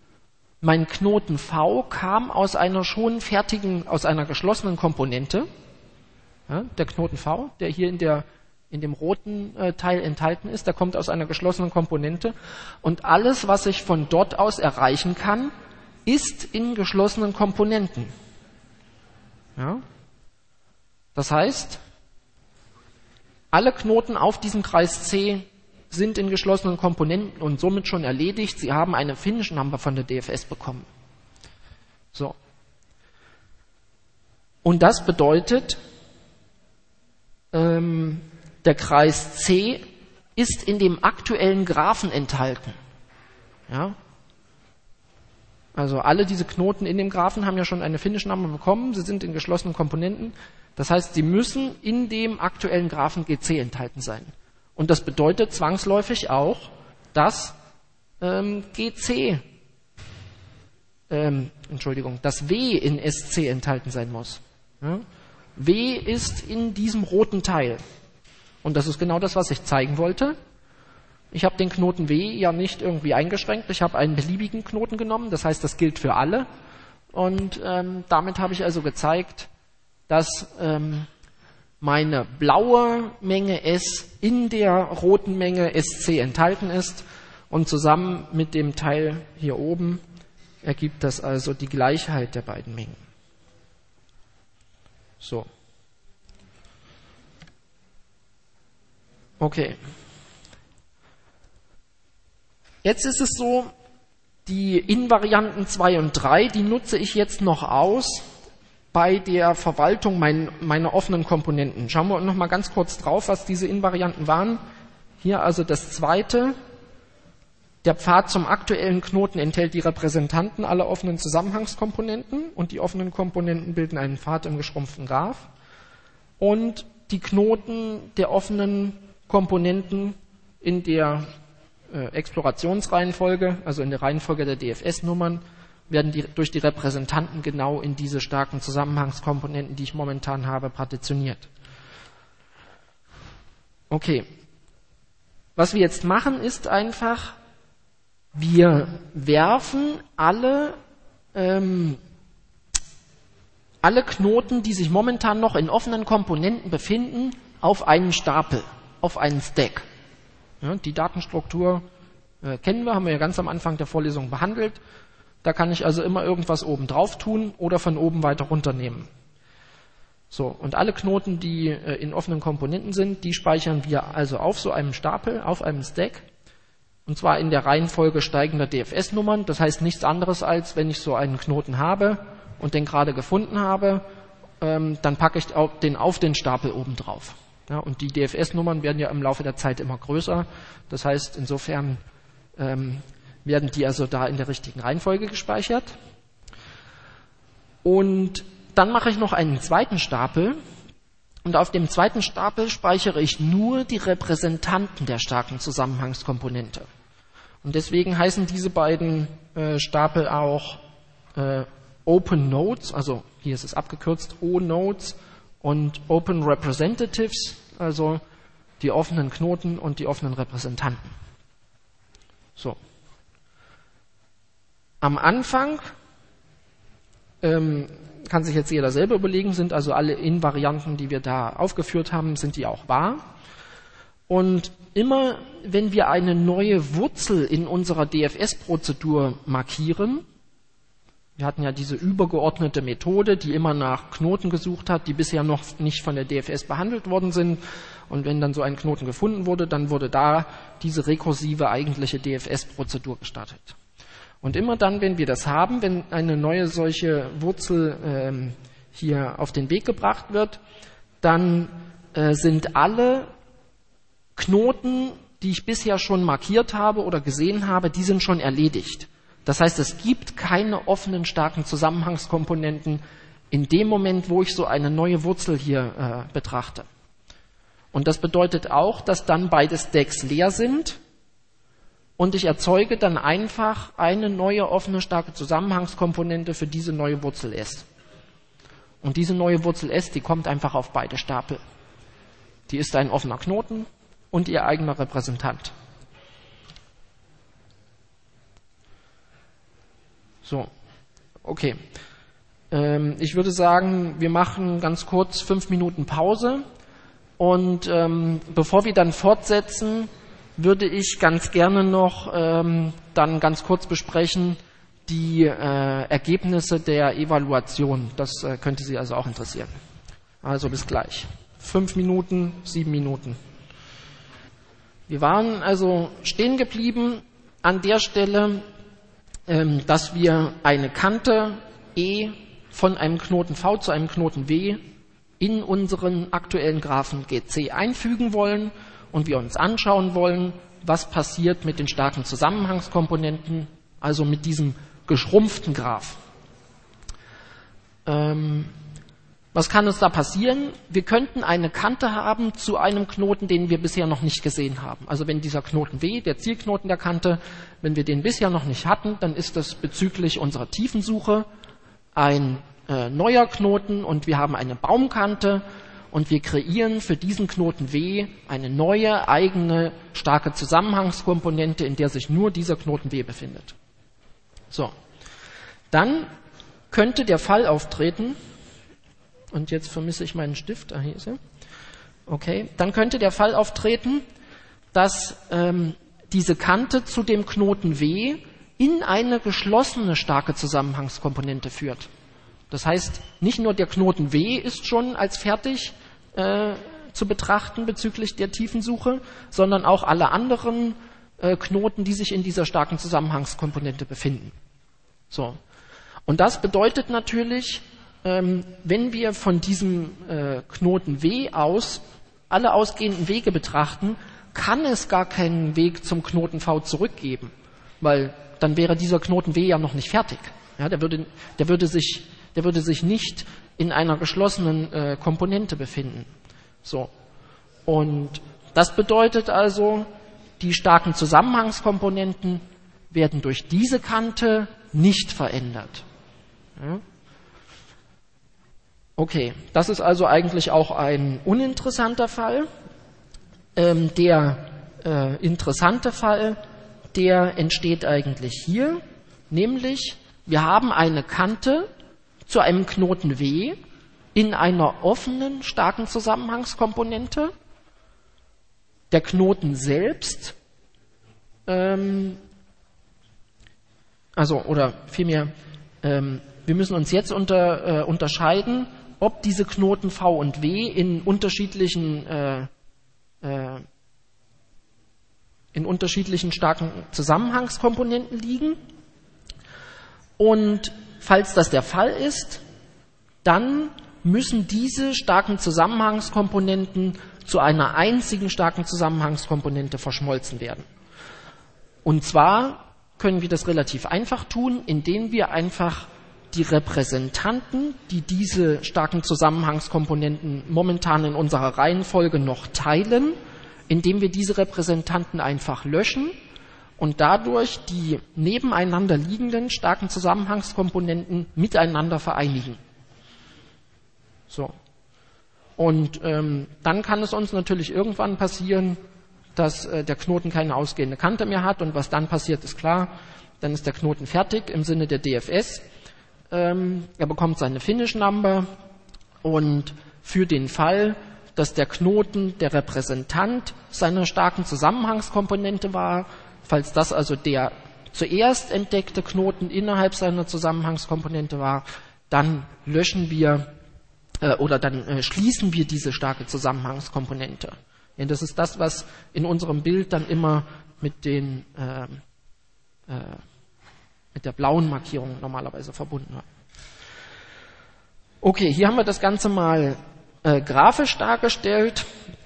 Mein Knoten V kam aus einer schon fertigen, aus einer geschlossenen Komponente. Ja, der Knoten V, der hier in dem roten Teil enthalten ist, der kommt aus einer geschlossenen Komponente. Und alles, was ich von dort aus erreichen kann, ist in geschlossenen Komponenten. Ja? Das heißt, alle Knoten auf diesem Kreis C sind in geschlossenen Komponenten und somit schon erledigt. Sie haben eine Finish Number von der DFS bekommen. So. Und das bedeutet, der Kreis C ist in dem aktuellen Graphen enthalten. Ja? Also alle diese Knoten in dem Graphen haben ja schon eine Finish Number bekommen. Sie sind in geschlossenen Komponenten. Das heißt, sie müssen in dem aktuellen Graphen GC enthalten sein. Und das bedeutet zwangsläufig auch, dass das W in SC enthalten sein muss. Ja? W ist in diesem roten Teil. Und das ist genau das, was ich zeigen wollte. Ich habe den Knoten W ja nicht irgendwie eingeschränkt. Ich habe einen beliebigen Knoten genommen. Das heißt, das gilt für alle. Und damit habe ich also gezeigt, dass meine blaue Menge S in der roten Menge SC enthalten ist. Und zusammen mit dem Teil hier oben ergibt das also die Gleichheit der beiden Mengen. So. Okay. Jetzt ist es so, die Invarianten 2 und 3, die nutze ich jetzt noch aus bei der Verwaltung meiner offenen Komponenten. Schauen wir noch mal ganz kurz drauf, was diese Invarianten waren. Hier also das zweite. Der Pfad zum aktuellen Knoten enthält die Repräsentanten aller offenen Zusammenhangskomponenten und die offenen Komponenten bilden einen Pfad im geschrumpften Graph. Und die Knoten der offenen Komponenten in der Explorationsreihenfolge, also in der Reihenfolge der DFS-Nummern, werden durch die Repräsentanten genau in diese starken Zusammenhangskomponenten, die ich momentan habe, partitioniert. Okay. Was wir jetzt machen, ist einfach, wir werfen alle Knoten, die sich momentan noch in offenen Komponenten befinden, auf einen Stapel, auf einen Stack. Ja, die Datenstruktur kennen wir, haben wir ja ganz am Anfang der Vorlesung behandelt. Da kann ich also immer irgendwas oben drauf tun oder von oben weiter runternehmen. So, und alle Knoten, die in offenen Komponenten sind, die speichern wir also auf so einem Stapel, auf einem Stack. Und zwar in der Reihenfolge steigender DFS-Nummern. Das heißt nichts anderes als, wenn ich so einen Knoten habe und den gerade gefunden habe, dann packe ich den auf den Stapel oben drauf. Ja, und die DFS-Nummern werden ja im Laufe der Zeit immer größer. Das heißt, insofern werden die also da in der richtigen Reihenfolge gespeichert. Und dann mache ich noch einen zweiten Stapel. Und auf dem zweiten Stapel speichere ich nur die Repräsentanten der starken Zusammenhangskomponente. Und deswegen heißen diese beiden Stapel auch Open Nodes, also hier ist es abgekürzt O-Nodes, und Open Representatives, also die offenen Knoten und die offenen Repräsentanten. So. Am Anfang kann sich jetzt jeder selber überlegen, sind also alle Invarianten, die wir da aufgeführt haben, sind die auch wahr? Und immer, wenn wir eine neue Wurzel in unserer DFS-Prozedur markieren, wir hatten ja diese übergeordnete Methode, die immer nach Knoten gesucht hat, die bisher noch nicht von der DFS behandelt worden sind. Und wenn dann so ein Knoten gefunden wurde, dann wurde da diese rekursive eigentliche DFS-Prozedur gestartet. Und immer dann, wenn wir das haben, wenn eine neue solche Wurzel hier auf den Weg gebracht wird, dann sind alle Knoten, die ich bisher schon markiert habe oder gesehen habe, die sind schon erledigt. Das heißt, es gibt keine offenen starken Zusammenhangskomponenten in dem Moment, wo ich so eine neue Wurzel hier betrachte. Und das bedeutet auch, dass dann beide Stacks leer sind und ich erzeuge dann einfach eine neue offene starke Zusammenhangskomponente für diese neue Wurzel S. Und diese neue Wurzel S, die kommt einfach auf beide Stapel. Die ist ein offener Knoten und ihr eigener Repräsentant. So, okay. Ich würde sagen, wir machen ganz kurz 5 Minuten Pause und bevor wir dann fortsetzen, würde ich ganz gerne noch dann ganz kurz besprechen die Ergebnisse der Evaluation. Das könnte Sie also auch interessieren. Also bis gleich. 5 Minuten, 7 Minuten. Wir waren also stehen geblieben an der Stelle, dass wir eine Kante E von einem Knoten V zu einem Knoten W in unseren aktuellen Graphen GC einfügen wollen und wir uns anschauen wollen, was passiert mit den starken Zusammenhangskomponenten, also mit diesem geschrumpften Graph. Was kann uns da passieren? Wir könnten eine Kante haben zu einem Knoten, den wir bisher noch nicht gesehen haben. Also wenn dieser Knoten W, der Zielknoten der Kante, wenn wir den bisher noch nicht hatten, dann ist das bezüglich unserer Tiefensuche ein neuer Knoten und wir haben eine Baumkante und wir kreieren für diesen Knoten W eine neue, eigene, starke Zusammenhangskomponente, in der sich nur dieser Knoten W befindet. So, dann könnte der Fall auftreten, und jetzt vermisse ich meinen Stift, hier ist er. Okay, dann könnte der Fall auftreten, dass diese Kante zu dem Knoten W in eine geschlossene starke Zusammenhangskomponente führt. Das heißt, nicht nur der Knoten W ist schon als fertig zu betrachten bezüglich der Tiefensuche, sondern auch alle anderen Knoten, die sich in dieser starken Zusammenhangskomponente befinden. So. Und das bedeutet natürlich, wenn wir von diesem Knoten W aus alle ausgehenden Wege betrachten, kann es gar keinen Weg zum Knoten V zurückgeben, weil dann wäre dieser Knoten W ja noch nicht fertig. Ja, der würde sich nicht in einer geschlossenen Komponente befinden. So. Und das bedeutet also, die starken Zusammenhangskomponenten werden durch diese Kante nicht verändert. Ja. Okay, das ist also eigentlich auch ein uninteressanter Fall. Der interessante Fall, der entsteht eigentlich hier, nämlich wir haben eine Kante zu einem Knoten W in einer offenen, starken Zusammenhangskomponente. Der Knoten selbst, wir müssen uns jetzt unterscheiden, ob diese Knoten V und W in unterschiedlichen starken Zusammenhangskomponenten liegen. Und falls das der Fall ist, dann müssen diese starken Zusammenhangskomponenten zu einer einzigen starken Zusammenhangskomponente verschmolzen werden. Und zwar können wir das relativ einfach tun, indem wir einfach die Repräsentanten, die diese starken Zusammenhangskomponenten momentan in unserer Reihenfolge noch teilen, indem wir diese Repräsentanten einfach löschen und dadurch die nebeneinander liegenden starken Zusammenhangskomponenten miteinander vereinigen. So. Und dann kann es uns natürlich irgendwann passieren, dass der Knoten keine ausgehende Kante mehr hat, und was dann passiert, ist klar, dann ist der Knoten fertig im Sinne der DFS. Er bekommt seine Finish Number, und für den Fall, dass der Knoten der Repräsentant seiner starken Zusammenhangskomponente war, falls das also der zuerst entdeckte Knoten innerhalb seiner Zusammenhangskomponente war, dann löschen wir schließen wir diese starke Zusammenhangskomponente. Ja, das ist das, was in unserem Bild dann immer mit der blauen Markierung normalerweise verbunden war. Okay, hier haben wir das Ganze mal grafisch dargestellt.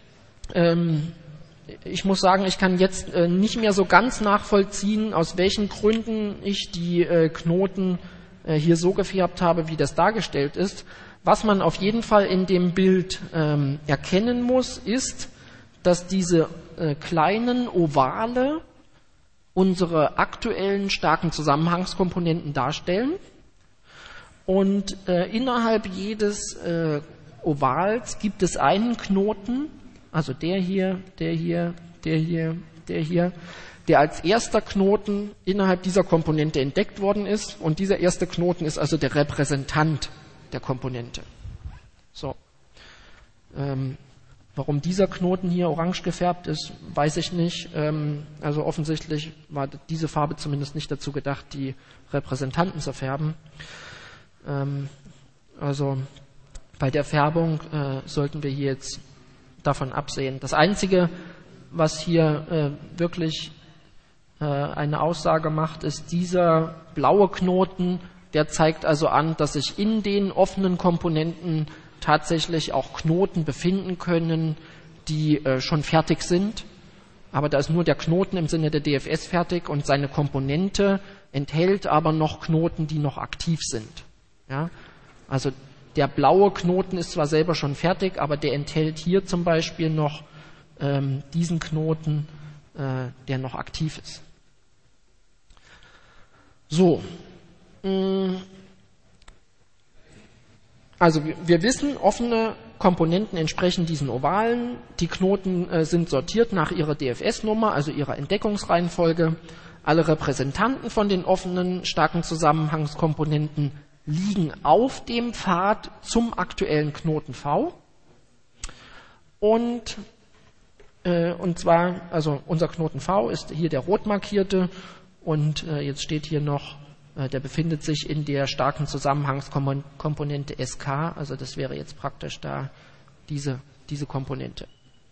Ich muss sagen, ich kann jetzt nicht mehr so ganz nachvollziehen, aus welchen Gründen ich die Knoten hier so gefärbt habe, wie das dargestellt ist. Was man auf jeden Fall in dem Bild erkennen muss, ist, dass diese kleinen Ovale unsere aktuellen starken Zusammenhangskomponenten darstellen. Und innerhalb jedes Ovals gibt es einen Knoten, also der hier, der der als erster Knoten innerhalb dieser Komponente entdeckt worden ist. Und dieser erste Knoten ist also der Repräsentant der Komponente. So. Warum dieser Knoten hier orange gefärbt ist, weiß ich nicht. Also offensichtlich war diese Farbe zumindest nicht dazu gedacht, die Repräsentanten zu färben. Also bei der Färbung sollten wir hier jetzt davon absehen. Das Einzige, was hier wirklich eine Aussage macht, ist dieser blaue Knoten, der zeigt also an, dass sich in den offenen Komponenten tatsächlich auch Knoten befinden können, die schon fertig sind. Aber da ist nur der Knoten im Sinne der DFS fertig und seine Komponente enthält aber noch Knoten, die noch aktiv sind. Ja? Also der blaue Knoten ist zwar selber schon fertig, aber der enthält hier zum Beispiel noch diesen Knoten, der noch aktiv ist. So. Also wir wissen, offene Komponenten entsprechen diesen Ovalen. Die Knoten sind sortiert nach ihrer DFS-Nummer, also ihrer Entdeckungsreihenfolge. Alle Repräsentanten von den offenen starken Zusammenhangskomponenten liegen auf dem Pfad zum aktuellen Knoten V. Und zwar, also unser Knoten V ist hier der rot markierte und jetzt steht hier noch, der befindet sich in der starken Zusammenhangskomponente SK, also das wäre jetzt praktisch da diese Komponente.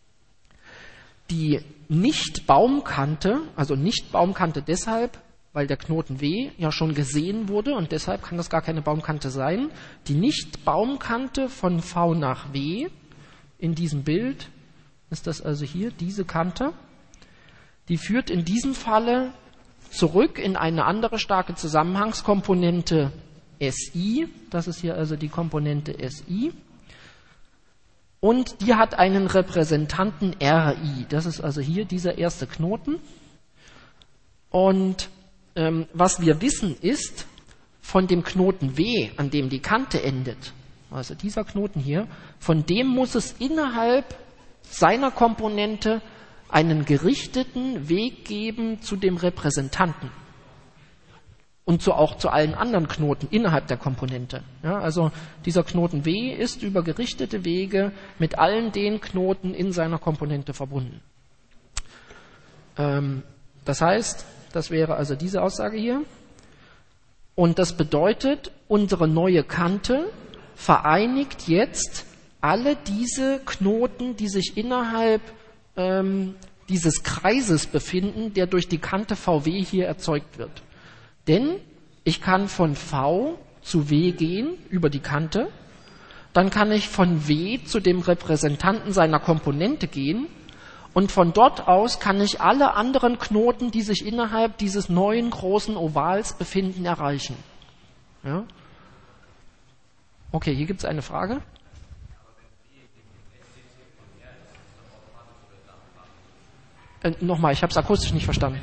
Die Nicht-Baumkante, also Nicht-Baumkante deshalb, weil der Knoten W ja schon gesehen wurde und deshalb kann das gar keine Baumkante sein. Die Nicht-Baumkante von V nach W in diesem Bild ist das also hier, diese Kante, die führt in diesem Falle zurück in eine andere starke Zusammenhangskomponente SI, das ist hier also die Komponente SI, und die hat einen Repräsentanten RI, das ist also hier dieser erste Knoten. Und was wir wissen ist, von dem Knoten W, an dem die Kante endet, also dieser Knoten hier, von dem muss es innerhalb seiner Komponente einen gerichteten Weg geben zu dem Repräsentanten und auch zu allen anderen Knoten innerhalb der Komponente. Ja, also dieser Knoten W ist über gerichtete Wege mit allen den Knoten in seiner Komponente verbunden. Das heißt, das wäre also diese Aussage hier. Und das bedeutet, unsere neue Kante vereinigt jetzt alle diese Knoten, die sich innerhalb dieses Kreises befinden, der durch die Kante VW hier erzeugt wird. Denn ich kann von V zu W gehen über die Kante, dann kann ich von W zu dem Repräsentanten seiner Komponente gehen und von dort aus kann ich alle anderen Knoten, die sich innerhalb dieses neuen großen Ovals befinden, erreichen. Ja? Okay, hier gibt es eine Frage. Nochmal, ich habe es akustisch nicht verstanden.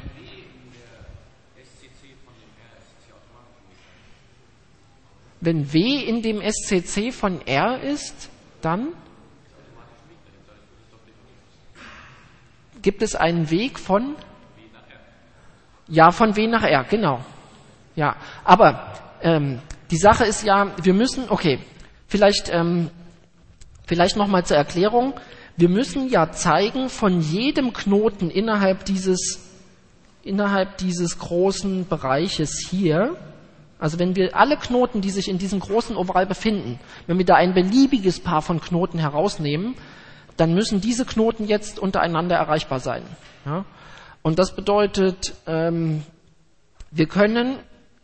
Wenn W in dem SCC von R ist, dann gibt es einen Weg von? Ja, von W nach R, genau. Ja, aber die Sache ist ja, wir müssen, okay, vielleicht nochmal zur Erklärung. Wir müssen ja zeigen, von jedem Knoten innerhalb dieses großen Bereiches hier, also wenn wir alle Knoten, die sich in diesem großen Oval befinden, wenn wir da ein beliebiges Paar von Knoten herausnehmen, dann müssen diese Knoten jetzt untereinander erreichbar sein. Ja? Und das bedeutet, wir können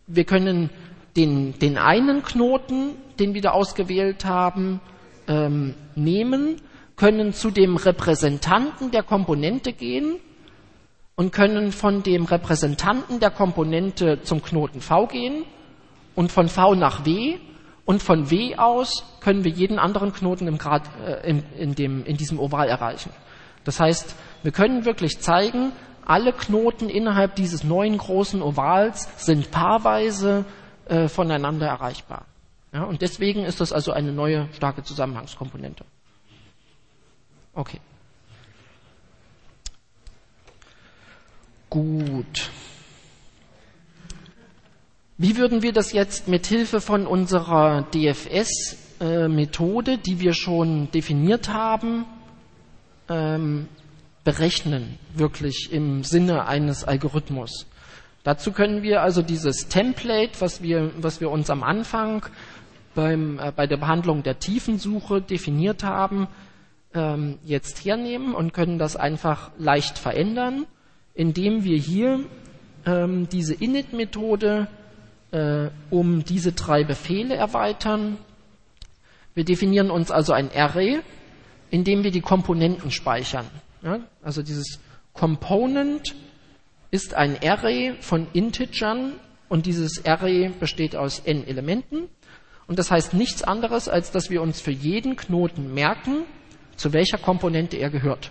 den einen Knoten, den wir da ausgewählt haben, nehmen, können zu dem Repräsentanten der Komponente gehen und können von dem Repräsentanten der Komponente zum Knoten V gehen und von V nach W und von W aus können wir jeden anderen Knoten in diesem Oval erreichen. Das heißt, wir können wirklich zeigen, alle Knoten innerhalb dieses neuen großen Ovals sind paarweise voneinander erreichbar. Ja, und deswegen ist das also eine neue starke Zusammenhangskomponente. Okay. Gut. Wie würden wir das jetzt mit Hilfe von unserer DFS-Methode, die wir schon definiert haben, berechnen, wirklich im Sinne eines Algorithmus? Dazu können wir also dieses Template, was wir uns am Anfang bei der Behandlung der Tiefensuche definiert haben, jetzt hernehmen und können das einfach leicht verändern, indem wir hier diese init-Methode um diese 3 Befehle erweitern. Wir definieren uns also ein Array, in dem wir die Komponenten speichern. Ja, also dieses Component ist ein Array von Integern und dieses Array besteht aus n Elementen. Und das heißt nichts anderes, als dass wir uns für jeden Knoten merken, zu welcher Komponente er gehört.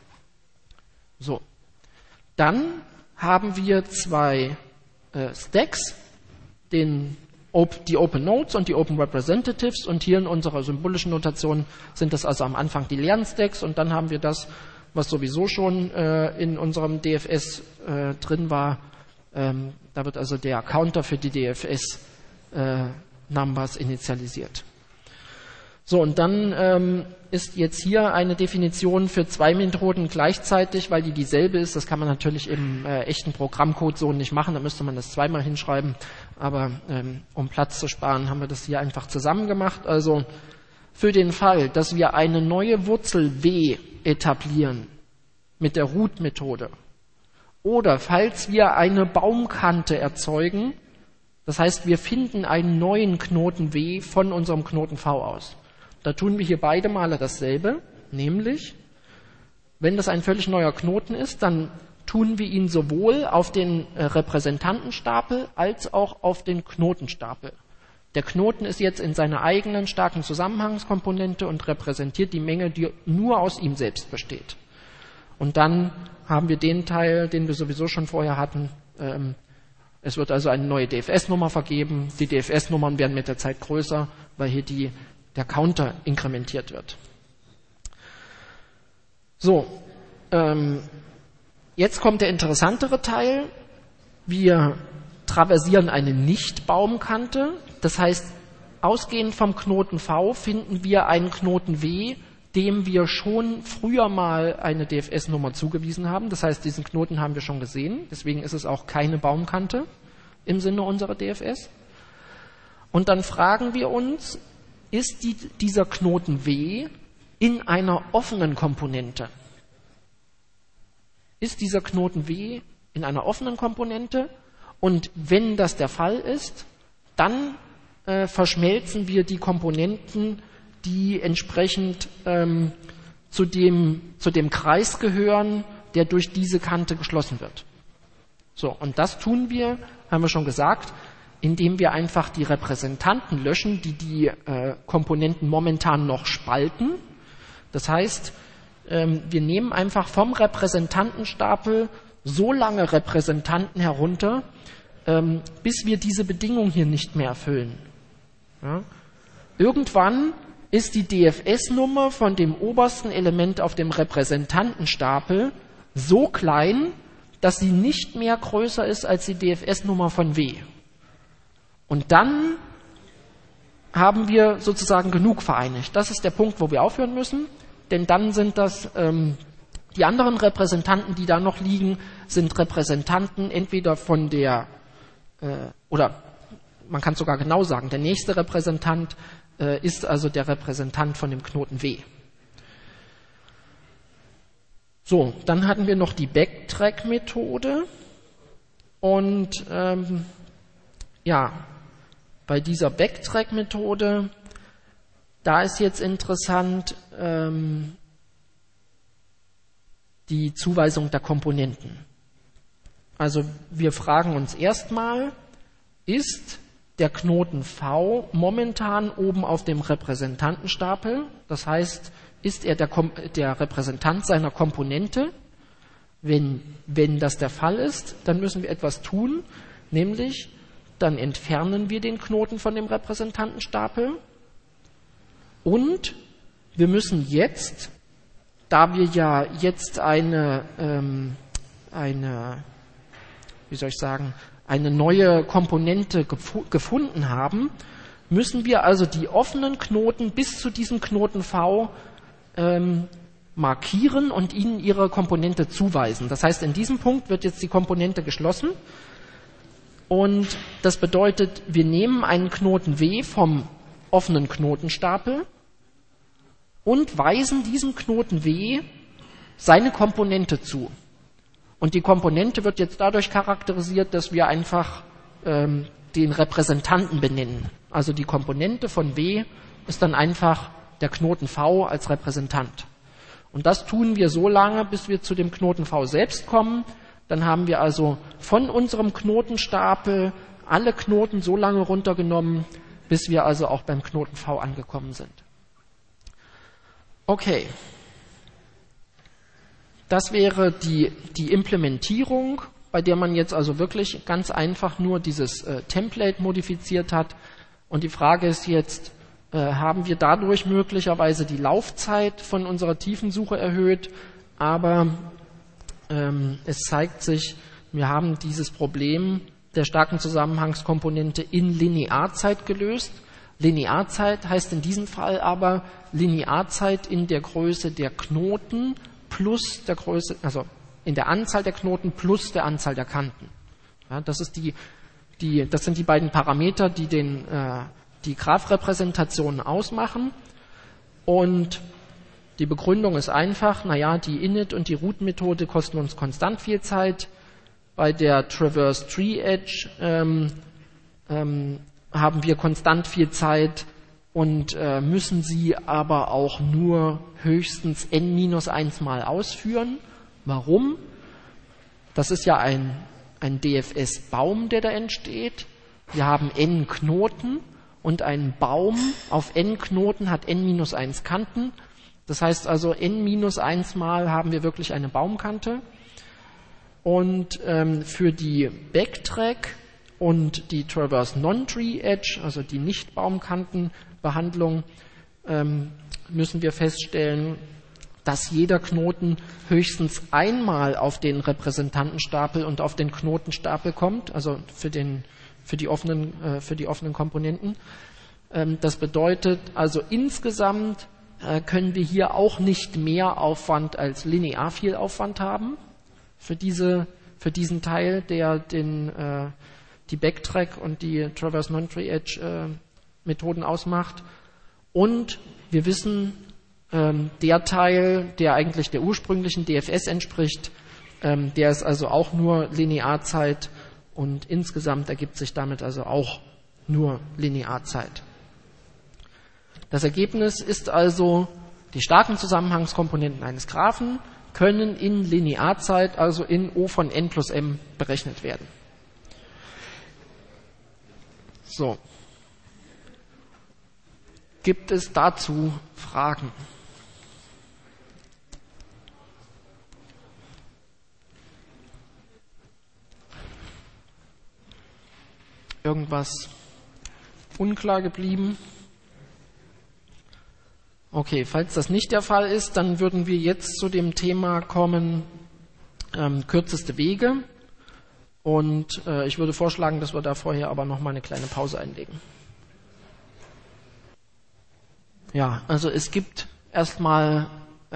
So. Dann haben wir 2 Stacks, die Open Nodes und die Open Representatives, und hier in unserer symbolischen Notation sind das also am Anfang die leeren Stacks, und dann haben wir das, was sowieso schon in unserem DFS drin war. Da wird also der Counter für die DFS Numbers initialisiert. So, und dann ist jetzt hier eine Definition für 2 Methoden gleichzeitig, weil die dieselbe ist. Das kann man natürlich im echten Programmcode so nicht machen, da müsste man das zweimal hinschreiben. Aber um Platz zu sparen, haben wir das hier einfach zusammen gemacht. Also für den Fall, dass wir eine neue Wurzel w etablieren mit der Root-Methode oder falls wir eine Baumkante erzeugen, das heißt, wir finden einen neuen Knoten w von unserem Knoten v aus. Da tun wir hier beide Male dasselbe, nämlich, wenn das ein völlig neuer Knoten ist, dann tun wir ihn sowohl auf den Repräsentantenstapel als auch auf den Knotenstapel. Der Knoten ist jetzt in seiner eigenen starken Zusammenhangskomponente und repräsentiert die Menge, die nur aus ihm selbst besteht. Und dann haben wir den Teil, den wir sowieso schon vorher hatten. Es wird also eine neue DFS-Nummer vergeben. Die DFS-Nummern werden mit der Zeit größer, weil hier der Counter inkrementiert wird. So, jetzt kommt der interessantere Teil. Wir traversieren eine Nicht-Baumkante. Das heißt, ausgehend vom Knoten v finden wir einen Knoten w, dem wir schon früher mal eine DFS-Nummer zugewiesen haben. Das heißt, diesen Knoten haben wir schon gesehen. Deswegen ist es auch keine Baumkante im Sinne unserer DFS. Und dann fragen wir uns, ist dieser Knoten w in einer offenen Komponente? Ist dieser Knoten w in einer offenen Komponente? Und wenn das der Fall ist, dann verschmelzen wir die Komponenten, die entsprechend zu dem Kreis gehören, der durch diese Kante geschlossen wird. So, und das tun wir, haben wir schon gesagt, indem wir einfach die Repräsentanten löschen, die Komponenten momentan noch spalten. Das heißt, wir nehmen einfach vom Repräsentantenstapel so lange Repräsentanten herunter, bis wir diese Bedingung hier nicht mehr erfüllen. Ja? Irgendwann ist die DFS-Nummer von dem obersten Element auf dem Repräsentantenstapel so klein, dass sie nicht mehr größer ist als die DFS-Nummer von w. Und dann haben wir sozusagen genug vereinigt. Das ist der Punkt, wo wir aufhören müssen, denn dann sind das die anderen Repräsentanten, die da noch liegen, sind Repräsentanten entweder von der oder man kann es sogar genau sagen, der nächste Repräsentant ist also der Repräsentant von dem Knoten w. So, dann hatten wir noch die Backtrack-Methode und bei dieser Backtrack-Methode, da ist jetzt interessant die Zuweisung der Komponenten. Also wir fragen uns erstmal, ist der Knoten v momentan oben auf dem Repräsentantenstapel? Das heißt, ist er der Repräsentant seiner Komponente? Wenn das der Fall ist, dann müssen wir etwas tun, nämlich dann entfernen wir den Knoten von dem Repräsentantenstapel und wir müssen jetzt, da wir ja jetzt eine eine neue Komponente gefunden haben, müssen wir also die offenen Knoten bis zu diesem Knoten V markieren und ihnen ihre Komponente zuweisen. Das heißt, in diesem Punkt wird jetzt die Komponente geschlossen und das bedeutet, wir nehmen einen Knoten W vom offenen Knotenstapel und weisen diesem Knoten W seine Komponente zu. Und die Komponente wird jetzt dadurch charakterisiert, dass wir einfach den Repräsentanten benennen. Also die Komponente von W ist dann einfach der Knoten V als Repräsentant. Und das tun wir so lange, bis wir zu dem Knoten V selbst kommen. Dann haben wir also von unserem Knotenstapel alle Knoten so lange runtergenommen, bis wir also auch beim Knoten V angekommen sind. Okay. Das wäre die Implementierung, bei der man jetzt also wirklich ganz einfach nur dieses Template modifiziert hat. Und die Frage ist jetzt, haben wir dadurch möglicherweise die Laufzeit von unserer Tiefensuche erhöht, aber es zeigt sich, wir haben dieses Problem der starken Zusammenhangskomponente in Linearzeit gelöst. Linearzeit heißt in diesem Fall aber Linearzeit in der Größe der Knoten plus der Größe, also in der Anzahl der Knoten plus der Anzahl der Kanten. Ja, das sind die beiden Parameter, die die Graphrepräsentationen ausmachen. Und die Begründung ist einfach, die Init- und die Root-Methode kosten uns konstant viel Zeit. Bei der Traverse Tree Edge haben wir konstant viel Zeit und müssen sie aber auch nur höchstens n-1 Mal ausführen. Warum? Das ist ja ein DFS-Baum, der da entsteht. Wir haben n Knoten und ein Baum auf n Knoten hat n-1 Kanten. Das heißt also, n-1 Mal haben wir wirklich eine Baumkante. Und für die Backtrack und die Traverse Non-Tree Edge, also die Nicht-Baumkantenbehandlung, müssen wir feststellen, dass jeder Knoten höchstens einmal auf den Repräsentantenstapel und auf den Knotenstapel kommt, also für die offenen Komponenten. Das bedeutet also insgesamt können wir hier auch nicht mehr Aufwand als linear viel Aufwand haben für diesen Teil, der die Backtrack und die Traverse Non-Tree Edge Methoden ausmacht. Und wir wissen, der Teil, der eigentlich der ursprünglichen DFS entspricht, der ist also auch nur Linearzeit und insgesamt ergibt sich damit also auch nur Linearzeit. Das Ergebnis ist also, die starken Zusammenhangskomponenten eines Graphen können in Linearzeit, also in O von n plus m, berechnet werden. So. Gibt es dazu Fragen? Irgendwas unklar geblieben? Okay, falls das nicht der Fall ist, dann würden wir jetzt zu dem Thema kommen, kürzeste Wege. Und ich würde vorschlagen, dass wir da vorher aber noch mal eine kleine Pause einlegen. Ja, also es gibt erstmal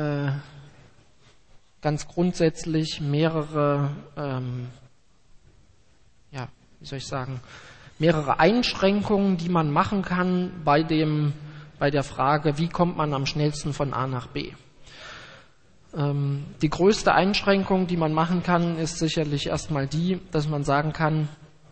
ganz grundsätzlich mehrere Einschränkungen, die man machen kann bei der Frage, wie kommt man am schnellsten von A nach B. Die größte Einschränkung, die man machen kann, ist sicherlich erstmal die, dass man sagen kann,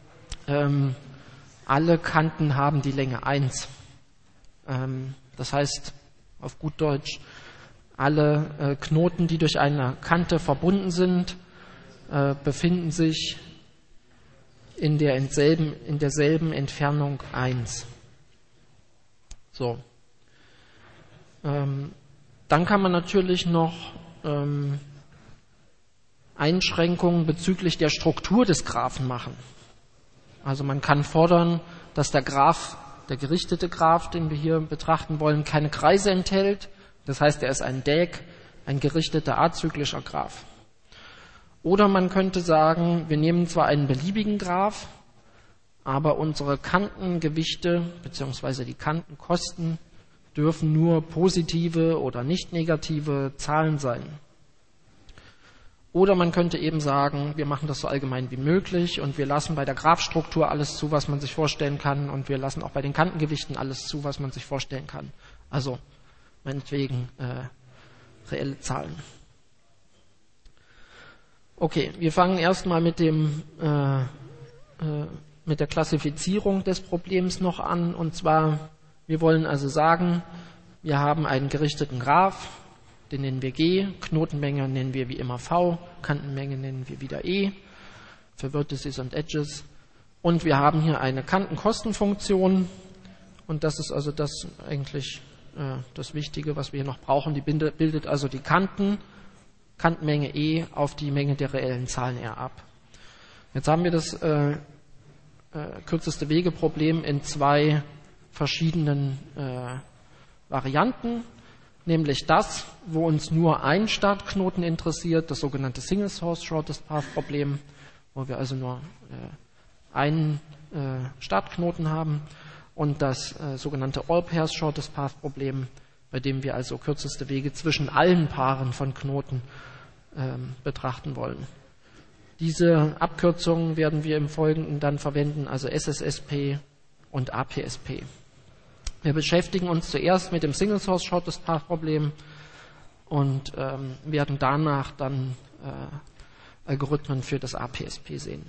alle Kanten haben die Länge 1. Das heißt, auf gut Deutsch, alle Knoten, die durch eine Kante verbunden sind, befinden sich in derselben Entfernung 1. So. Dann kann man natürlich noch Einschränkungen bezüglich der Struktur des Graphen machen. Also man kann fordern, dass der gerichtete Graph, den wir hier betrachten wollen, keine Kreise enthält. Das heißt, er ist ein DAG, ein gerichteter azyklischer Graph. Oder man könnte sagen, wir nehmen zwar einen beliebigen Graph, aber unsere Kantengewichte bzw. die Kantenkosten dürfen nur positive oder nicht negative Zahlen sein. Oder man könnte eben sagen, wir machen das so allgemein wie möglich und wir lassen bei der Graphstruktur alles zu, was man sich vorstellen kann, und wir lassen auch bei den Kantengewichten alles zu, was man sich vorstellen kann. Also meinetwegen reelle Zahlen. Okay, wir fangen erstmal mit der Klassifizierung des Problems noch an, und zwar, wir wollen also sagen, wir haben einen gerichteten Graph, den nennen wir G, Knotenmenge nennen wir wie immer V, Kantenmenge nennen wir wieder E, für Vertices und Edges. Und wir haben hier eine Kantenkostenfunktion, und das ist also das eigentlich das Wichtige, was wir hier noch brauchen. Die bildet also die Kantenmenge E auf die Menge der reellen Zahlen R ab. Jetzt haben wir das kürzeste Wege-Problem in zwei verschiedenen Varianten. Nämlich das, wo uns nur ein Startknoten interessiert, das sogenannte Single Source Shortest Path Problem, wo wir also nur einen Startknoten haben, und das sogenannte All Pairs Shortest Path Problem, bei dem wir also kürzeste Wege zwischen allen Paaren von Knoten betrachten wollen. Diese Abkürzungen werden wir im Folgenden dann verwenden, also SSSP und APSP. Wir beschäftigen uns zuerst mit dem Single Source Shortest Path Problem und werden danach dann Algorithmen für das APSP sehen.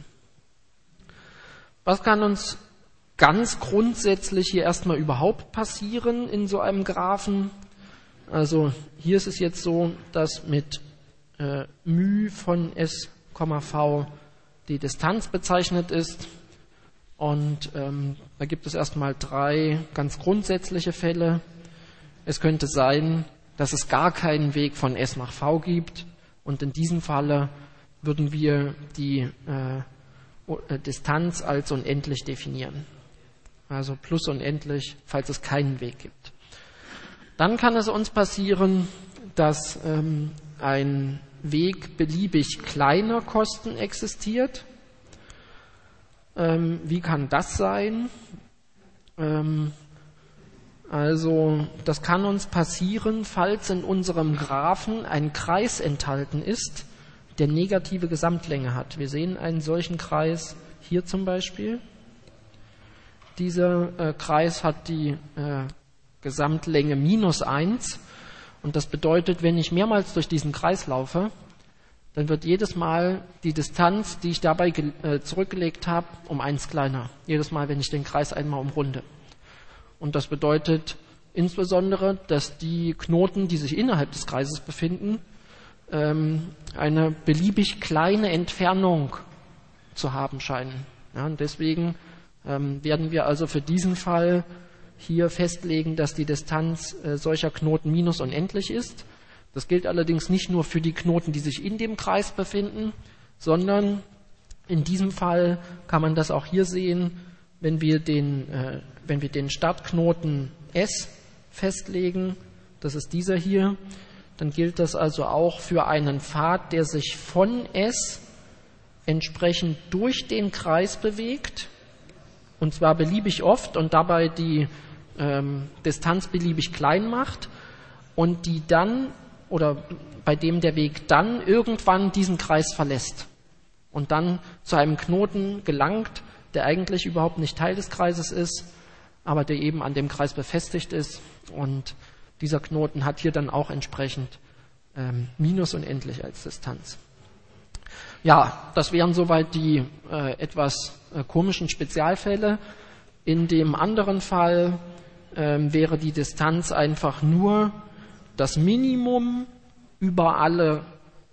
Was kann uns ganz grundsätzlich hier erstmal überhaupt passieren in so einem Graphen? Also hier ist es jetzt so, dass mit μ von S, V die Distanz bezeichnet ist. Und da gibt es erstmal drei ganz grundsätzliche Fälle. Es könnte sein, dass es gar keinen Weg von S nach V gibt. Und in diesem Falle würden wir die Distanz als unendlich definieren. Also plus unendlich, falls es keinen Weg gibt. Dann kann es uns passieren, dass ein Weg beliebig kleiner Kosten existiert. Wie kann das sein? Also das kann uns passieren, falls in unserem Graphen ein Kreis enthalten ist, der negative Gesamtlänge hat. Wir sehen einen solchen Kreis hier zum Beispiel. Dieser Kreis hat die Gesamtlänge -1, und das bedeutet, wenn ich mehrmals durch diesen Kreis laufe, dann wird jedes Mal die Distanz, die ich dabei zurückgelegt habe, um 1 kleiner. Jedes Mal, wenn ich den Kreis einmal umrunde. Und das bedeutet insbesondere, dass die Knoten, die sich innerhalb des Kreises befinden, eine beliebig kleine Entfernung zu haben scheinen. Ja, und deswegen werden wir also für diesen Fall hier festlegen, dass die Distanz solcher Knoten minus unendlich ist. Das gilt allerdings nicht nur für die Knoten, die sich in dem Kreis befinden, sondern in diesem Fall kann man das auch hier sehen, wenn wir den Startknoten S festlegen, das ist dieser hier, dann gilt das also auch für einen Pfad, der sich von S entsprechend durch den Kreis bewegt, und zwar beliebig oft und dabei die Distanz beliebig klein macht, und die dann, oder bei dem der Weg dann irgendwann diesen Kreis verlässt und dann zu einem Knoten gelangt, der eigentlich überhaupt nicht Teil des Kreises ist, aber der eben an dem Kreis befestigt ist, und dieser Knoten hat hier dann auch entsprechend minus unendlich als Distanz. Ja, das wären soweit die etwas komischen Spezialfälle. In dem anderen Fall wäre die Distanz einfach nur das Minimum über alle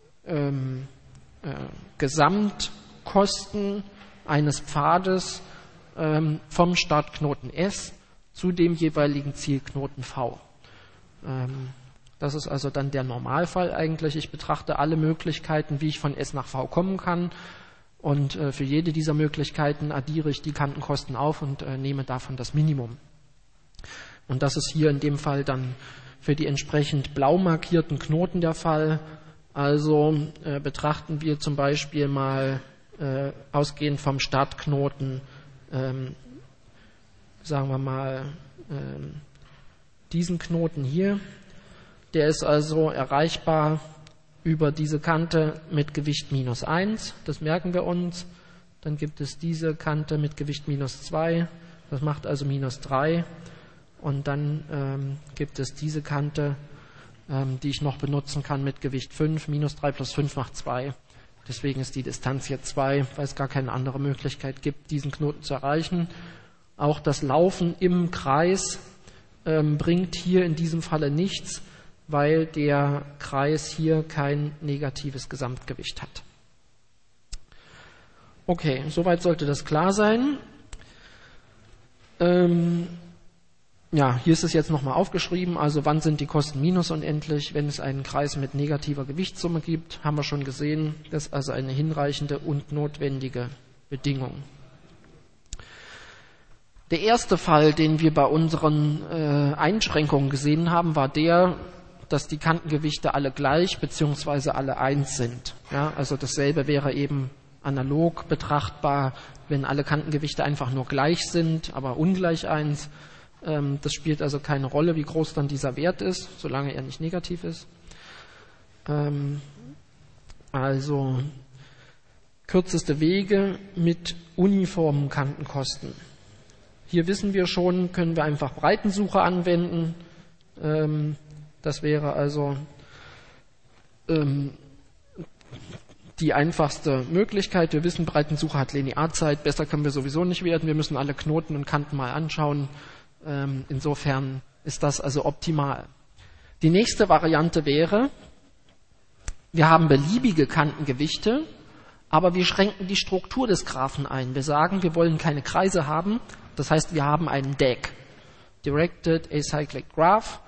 Gesamtkosten eines Pfades vom Startknoten S zu dem jeweiligen Zielknoten V. Das ist also dann der Normalfall eigentlich. Ich betrachte alle Möglichkeiten, wie ich von S nach V kommen kann, und für jede dieser Möglichkeiten addiere ich die Kantenkosten auf und nehme davon das Minimum. Und das ist hier in dem Fall dann für die entsprechend blau markierten Knoten der Fall. Also betrachten wir zum Beispiel mal ausgehend vom Startknoten, sagen wir mal, diesen Knoten hier. Der ist also erreichbar über diese Kante mit Gewicht -1. Das merken wir uns. Dann gibt es diese Kante mit Gewicht -2. Das macht also -3. Und dann gibt es diese Kante, die ich noch benutzen kann mit Gewicht 5. -3 plus 5 macht 2. Deswegen ist die Distanz hier 2, weil es gar keine andere Möglichkeit gibt, diesen Knoten zu erreichen. Auch das Laufen im Kreis bringt hier in diesem Falle nichts, weil der Kreis hier kein negatives Gesamtgewicht hat. Okay, soweit sollte das klar sein. Ja, hier ist es jetzt nochmal aufgeschrieben, also wann sind die Kosten minusunendlich, wenn es einen Kreis mit negativer Gewichtssumme gibt, haben wir schon gesehen, das ist also eine hinreichende und notwendige Bedingung. Der erste Fall, den wir bei unseren Einschränkungen gesehen haben, war der, dass die Kantengewichte alle gleich bzw. alle 1 sind. Ja, also dasselbe wäre eben analog betrachtbar, wenn alle Kantengewichte einfach nur gleich sind, aber ungleich 1. Das spielt also keine Rolle, wie groß dann dieser Wert ist, solange er nicht negativ ist. Also kürzeste Wege mit uniformen Kantenkosten. Hier wissen wir schon, können wir einfach Breitensuche anwenden. Das wäre also die einfachste Möglichkeit. Wir wissen, Breitensuche hat Linearzeit. Besser können wir sowieso nicht werden. Wir müssen alle Knoten und Kanten mal anschauen. Insofern ist das also optimal. Die nächste Variante wäre, wir haben beliebige Kantengewichte, aber wir schränken die Struktur des Graphen ein. Wir sagen, wir wollen keine Kreise haben. Das heißt, wir haben einen DAG, Directed Acyclic Graph.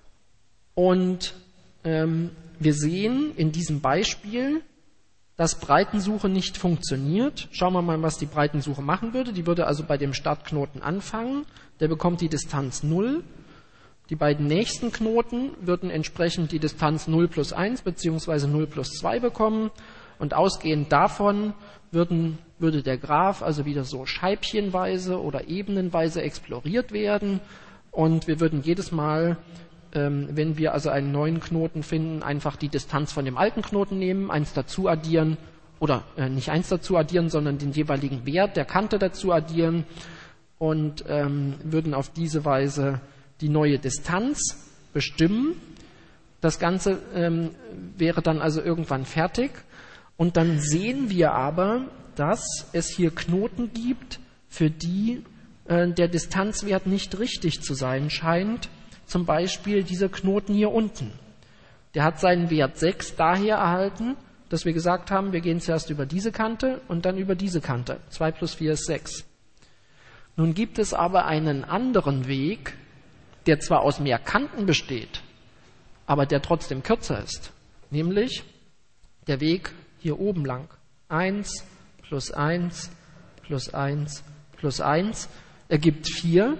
Und wir sehen in diesem Beispiel, dass Breitensuche nicht funktioniert. Schauen wir mal, was die Breitensuche machen würde. Die würde also bei dem Startknoten anfangen. Der bekommt die Distanz 0. Die beiden nächsten Knoten würden entsprechend die Distanz 0 plus 1 bzw. 0 plus 2 bekommen. Und ausgehend davon würde der Graph also wieder so scheibchenweise oder ebenenweise exploriert werden. Und wir würden jedes Mal, wenn wir also einen neuen Knoten finden, einfach die Distanz von dem alten Knoten nehmen, eins dazu addieren oder nicht eins dazu addieren, sondern den jeweiligen Wert der Kante dazu addieren und würden auf diese Weise die neue Distanz bestimmen. Das Ganze wäre dann also irgendwann fertig und dann sehen wir aber, dass es hier Knoten gibt, für die der Distanzwert nicht richtig zu sein scheint. Zum Beispiel dieser Knoten hier unten. Der hat seinen Wert 6 daher erhalten, dass wir gesagt haben, wir gehen zuerst über diese Kante und dann über diese Kante. 2 plus 4 ist 6. Nun gibt es aber einen anderen Weg, der zwar aus mehr Kanten besteht, aber der trotzdem kürzer ist. Nämlich der Weg hier oben lang. 1 plus 1 plus 1 plus 1 ergibt 4.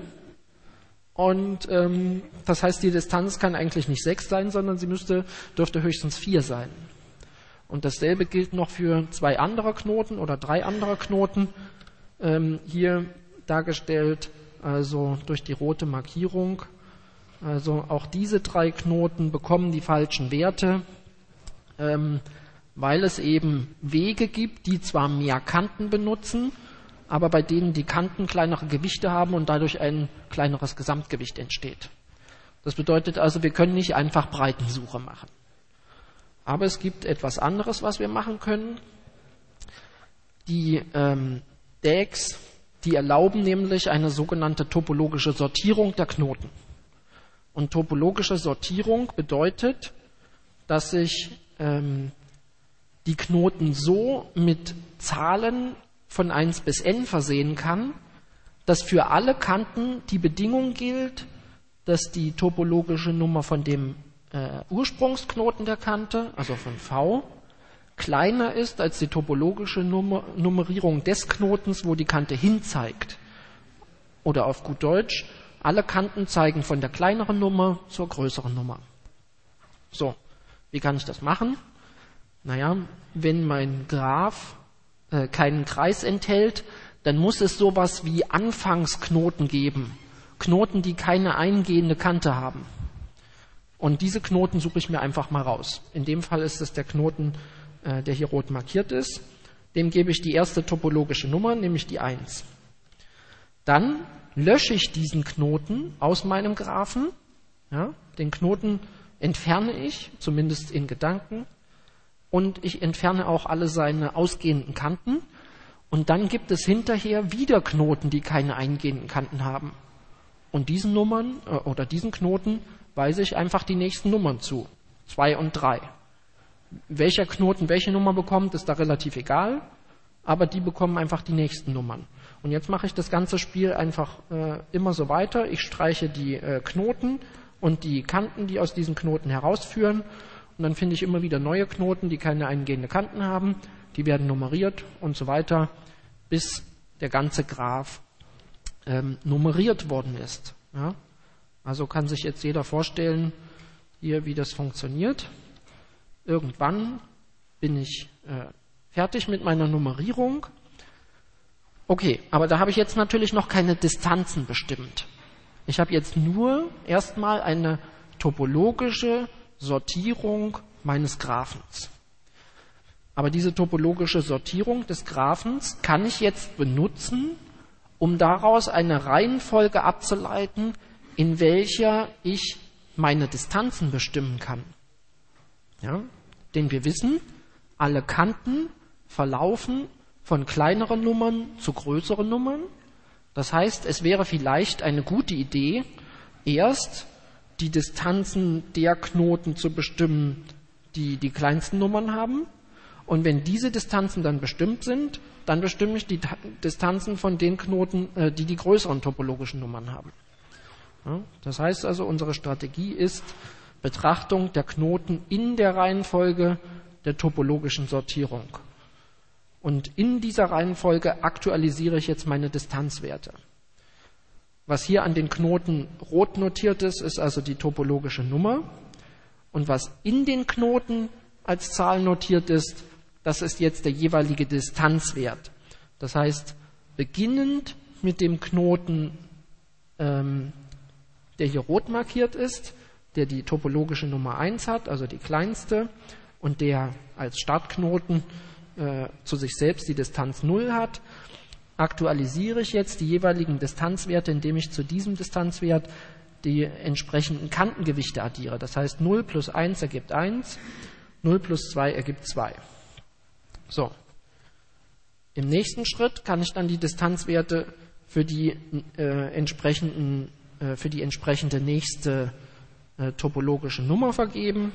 Und das heißt, die Distanz kann eigentlich nicht 6 sein, sondern sie dürfte höchstens 4 sein. Und dasselbe gilt noch für 2 andere Knoten oder 3 andere Knoten, hier dargestellt, also durch die rote Markierung. Also auch diese 3 Knoten bekommen die falschen Werte, weil es eben Wege gibt, die zwar mehr Kanten benutzen, aber bei denen die Kanten kleinere Gewichte haben und dadurch ein kleineres Gesamtgewicht entsteht. Das bedeutet also, wir können nicht einfach Breitensuche machen. Aber es gibt etwas anderes, was wir machen können. Die DAGs, die erlauben nämlich eine sogenannte topologische Sortierung der Knoten. Und topologische Sortierung bedeutet, dass ich die Knoten so mit Zahlen von 1 bis n versehen kann, dass für alle Kanten die Bedingung gilt, dass die topologische Nummer von dem Ursprungsknoten der Kante, also von v, kleiner ist als die topologische Nummerierung des Knotens, wo die Kante hin zeigt. Oder auf gut Deutsch, alle Kanten zeigen von der kleineren Nummer zur größeren Nummer. So, wie kann ich das machen? Naja, wenn mein Graph keinen Kreis enthält, dann muss es sowas wie Anfangsknoten geben. Knoten, die keine eingehende Kante haben. Und diese Knoten suche ich mir einfach mal raus. In dem Fall ist es der Knoten, der hier rot markiert ist. Dem gebe ich die erste topologische Nummer, nämlich die 1. Dann lösche ich diesen Knoten aus meinem Graphen. Ja, den Knoten entferne ich, zumindest in Gedanken. Und ich entferne auch alle seine ausgehenden Kanten. Und dann gibt es hinterher wieder Knoten, die keine eingehenden Kanten haben. Und diesen Nummern oder diesen Knoten weise ich einfach die nächsten Nummern zu. 2 und 3. Welcher Knoten welche Nummer bekommt, ist da relativ egal. Aber die bekommen einfach die nächsten Nummern. Und jetzt mache ich das ganze Spiel einfach immer so weiter. Ich streiche die Knoten und die Kanten, die aus diesen Knoten herausführen. Und dann finde ich immer wieder neue Knoten, die keine eingehende Kanten haben. Die werden nummeriert und so weiter, bis der ganze Graph nummeriert worden ist. Ja? Also kann sich jetzt jeder vorstellen, hier wie das funktioniert. Irgendwann bin ich fertig mit meiner Nummerierung. Okay, aber da habe ich jetzt natürlich noch keine Distanzen bestimmt. Ich habe jetzt nur erstmal eine topologische Sortierung meines Graphens. Aber diese topologische Sortierung des Graphens kann ich jetzt benutzen, um daraus eine Reihenfolge abzuleiten, in welcher ich meine Distanzen bestimmen kann. Ja? Denn wir wissen, alle Kanten verlaufen von kleineren Nummern zu größeren Nummern. Das heißt, es wäre vielleicht eine gute Idee, erst die Distanzen der Knoten zu bestimmen, die die kleinsten Nummern haben. Und wenn diese Distanzen dann bestimmt sind, dann bestimme ich die Distanzen von den Knoten, die die größeren topologischen Nummern haben. Ja, das heißt also, unsere Strategie ist Betrachtung der Knoten in der Reihenfolge der topologischen Sortierung. Und in dieser Reihenfolge aktualisiere ich jetzt meine Distanzwerte. Was hier an den Knoten rot notiert ist, ist also die topologische Nummer. Und was in den Knoten als Zahl notiert ist, das ist jetzt der jeweilige Distanzwert. Das heißt, beginnend mit dem Knoten, der hier rot markiert ist, der die topologische Nummer 1 hat, also die kleinste, und der als Startknoten zu sich selbst die Distanz 0 hat, aktualisiere ich jetzt die jeweiligen Distanzwerte, indem ich zu diesem Distanzwert die entsprechenden Kantengewichte addiere. Das heißt, 0 plus 1 ergibt 1, 0 plus 2 ergibt 2. So. Im nächsten Schritt kann ich dann die Distanzwerte für die entsprechende nächste topologische Nummer vergeben.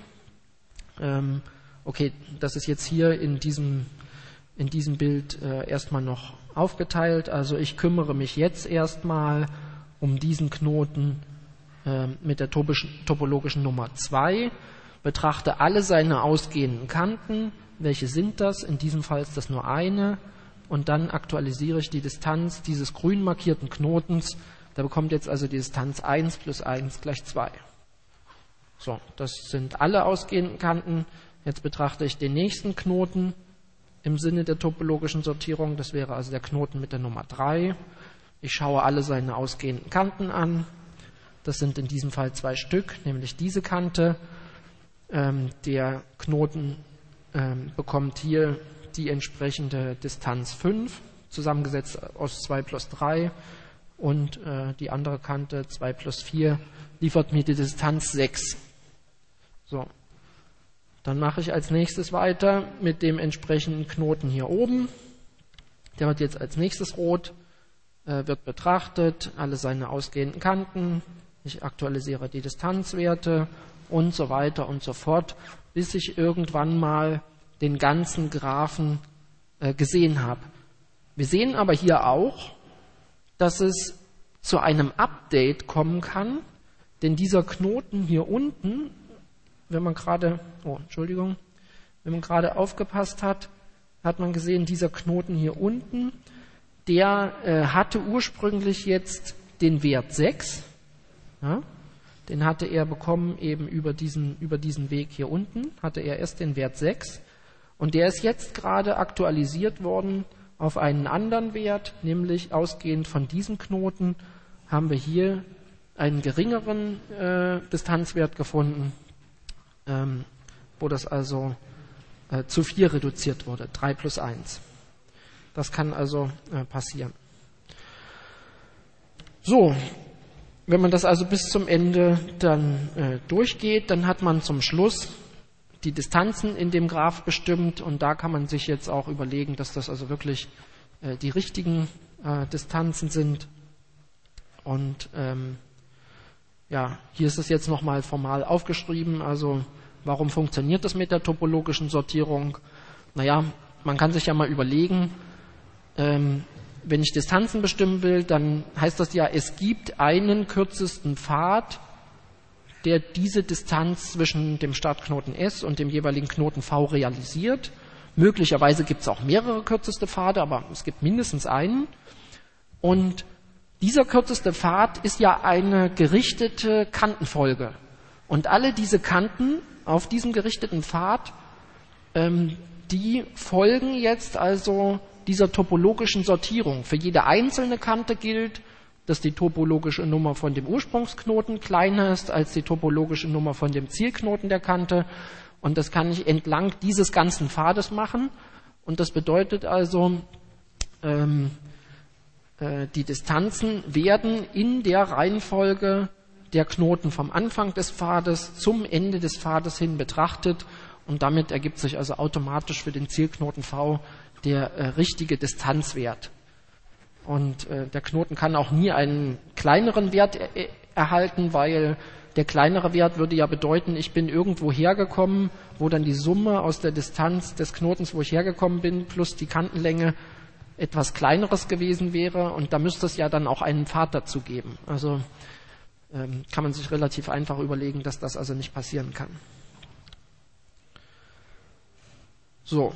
Okay, das ist jetzt hier in diesem Bild erstmal noch aufgeteilt. Also ich kümmere mich jetzt erstmal um diesen Knoten mit der topologischen Nummer 2, betrachte alle seine ausgehenden Kanten. Welche sind das? In diesem Fall ist das nur eine. Und dann aktualisiere ich die Distanz dieses grün markierten Knotens. Da bekommt jetzt also die Distanz 1 plus 1 gleich 2. So, das sind alle ausgehenden Kanten. Jetzt betrachte ich den nächsten Knoten im Sinne der topologischen Sortierung. Das wäre also der Knoten mit der Nummer 3. Ich schaue alle seine ausgehenden Kanten an. Das sind in diesem Fall 2 Stück, nämlich diese Kante. Der Knoten bekommt hier die entsprechende Distanz 5, zusammengesetzt aus 2 plus 3. Und die andere Kante, 2 plus 4, liefert mir die Distanz 6. So. Dann mache ich als nächstes weiter mit dem entsprechenden Knoten hier oben. Der wird jetzt als nächstes rot, wird betrachtet, alle seine ausgehenden Kanten. Ich aktualisiere die Distanzwerte und so weiter und so fort, bis ich irgendwann mal den ganzen Graphen gesehen habe. Wir sehen aber hier auch, dass es zu einem Update kommen kann, denn dieser Knoten hier unten, wenn man gerade aufgepasst hat, hat man gesehen, dieser Knoten hier unten, der hatte ursprünglich jetzt den Wert 6. Ja, den hatte er bekommen eben über diesen Weg hier unten, hatte er erst den Wert 6. Und der ist jetzt gerade aktualisiert worden auf einen anderen Wert, nämlich ausgehend von diesem Knoten haben wir hier einen geringeren Distanzwert gefunden, wo das also zu 4 reduziert wurde, 3 plus 1. Das kann also passieren. So, wenn man das also bis zum Ende dann durchgeht, dann hat man zum Schluss die Distanzen in dem Graph bestimmt und da kann man sich jetzt auch überlegen, dass das also wirklich die richtigen Distanzen sind. Und ja, hier ist es jetzt nochmal formal aufgeschrieben, also warum funktioniert das mit der topologischen Sortierung? Naja, man kann sich ja mal überlegen, wenn ich Distanzen bestimmen will, dann heißt das ja, es gibt einen kürzesten Pfad, der diese Distanz zwischen dem Startknoten S und dem jeweiligen Knoten V realisiert. Möglicherweise gibt es auch mehrere kürzeste Pfade, aber es gibt mindestens einen. Und dieser kürzeste Pfad ist ja eine gerichtete Kantenfolge. Und alle diese Kanten auf diesem gerichteten Pfad, die folgen jetzt also dieser topologischen Sortierung. Für jede einzelne Kante gilt, dass die topologische Nummer von dem Ursprungsknoten kleiner ist als die topologische Nummer von dem Zielknoten der Kante. Und das kann ich entlang dieses ganzen Pfades machen. Und das bedeutet also, die Distanzen werden in der Reihenfolge der Knoten vom Anfang des Pfades zum Ende des Pfades hin betrachtet. Und damit ergibt sich also automatisch für den Zielknoten V der richtige Distanzwert. Und der Knoten kann auch nie einen kleineren Wert erhalten, weil der kleinere Wert würde ja bedeuten, ich bin irgendwo hergekommen, wo dann die Summe aus der Distanz des Knotens, wo ich hergekommen bin, plus die Kantenlänge etwas Kleineres gewesen wäre. Und da müsste es ja dann auch einen Pfad dazu geben. Also kann man sich relativ einfach überlegen, dass das also nicht passieren kann. So,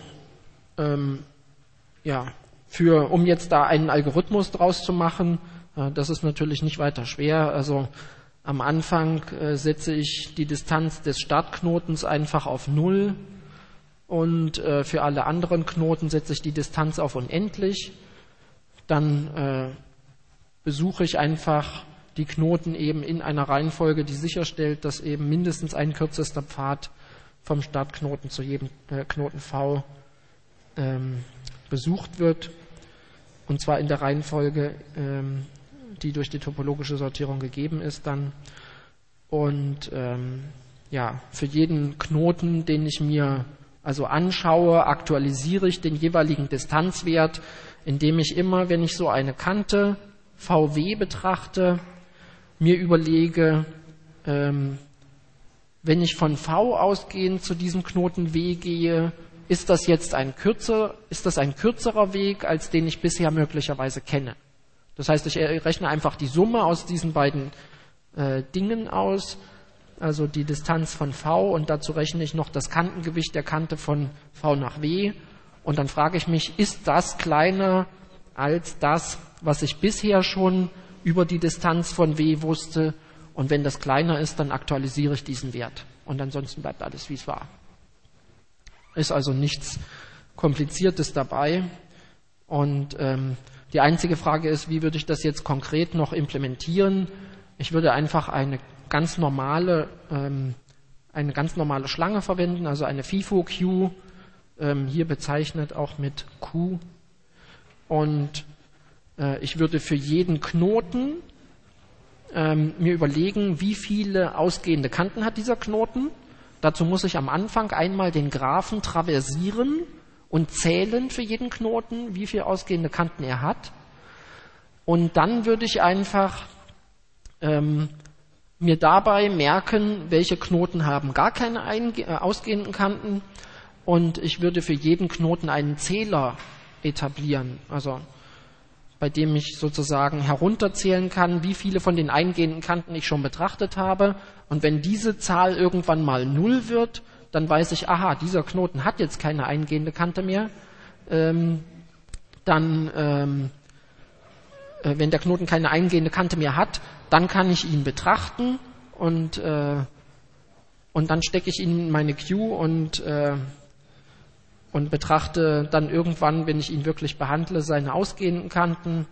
ja, um jetzt da einen Algorithmus draus zu machen, das ist natürlich nicht weiter schwer. Also am Anfang setze ich die Distanz des Startknotens einfach auf 0 und für alle anderen Knoten setze ich die Distanz auf unendlich. Dann besuche ich einfach die Knoten eben in einer Reihenfolge, die sicherstellt, dass eben mindestens ein kürzester Pfad vom Startknoten zu jedem Knoten V besucht wird. Und zwar in der Reihenfolge, die durch die topologische Sortierung gegeben ist dann. Und ja, für jeden Knoten, den ich mir also anschaue, aktualisiere ich den jeweiligen Distanzwert, indem ich immer, wenn ich so eine Kante VW betrachte, mir überlege, wenn ich von V ausgehend zu diesem Knoten W gehe, ist das ein kürzerer Weg, als den ich bisher möglicherweise kenne. Das heißt, ich rechne einfach die Summe aus diesen beiden Dingen aus, also die Distanz von V, und dazu rechne ich noch das Kantengewicht der Kante von V nach W. Und dann frage ich mich, ist das kleiner als das, was ich bisher schon über die Distanz von W wusste? Und wenn das kleiner ist, dann aktualisiere ich diesen Wert. Und ansonsten bleibt alles, wie es war. Ist also nichts Kompliziertes dabei. Und die einzige Frage ist, wie würde ich das jetzt konkret noch implementieren? Ich würde einfach eine ganz normale Schlange verwenden, also eine FIFO-Q, hier bezeichnet auch mit Q. Und ich würde für jeden Knoten mir überlegen, wie viele ausgehende Kanten hat dieser Knoten. Dazu muss ich am Anfang einmal den Graphen traversieren und zählen für jeden Knoten, wie viele ausgehende Kanten er hat. Und dann würde ich einfach mir dabei merken, welche Knoten haben gar keine ausgehenden Kanten. Und ich würde für jeden Knoten einen Zähler etablieren, also bei dem ich sozusagen herunterzählen kann, wie viele von den eingehenden Kanten ich schon betrachtet habe. Und wenn diese Zahl irgendwann mal 0 wird, dann weiß ich, aha, dieser Knoten hat jetzt keine eingehende Kante mehr. Wenn der Knoten keine eingehende Kante mehr hat, dann kann ich ihn betrachten und dann stecke ich ihn in meine Queue und und betrachte dann irgendwann, wenn ich ihn wirklich behandle, seine ausgehenden Kanten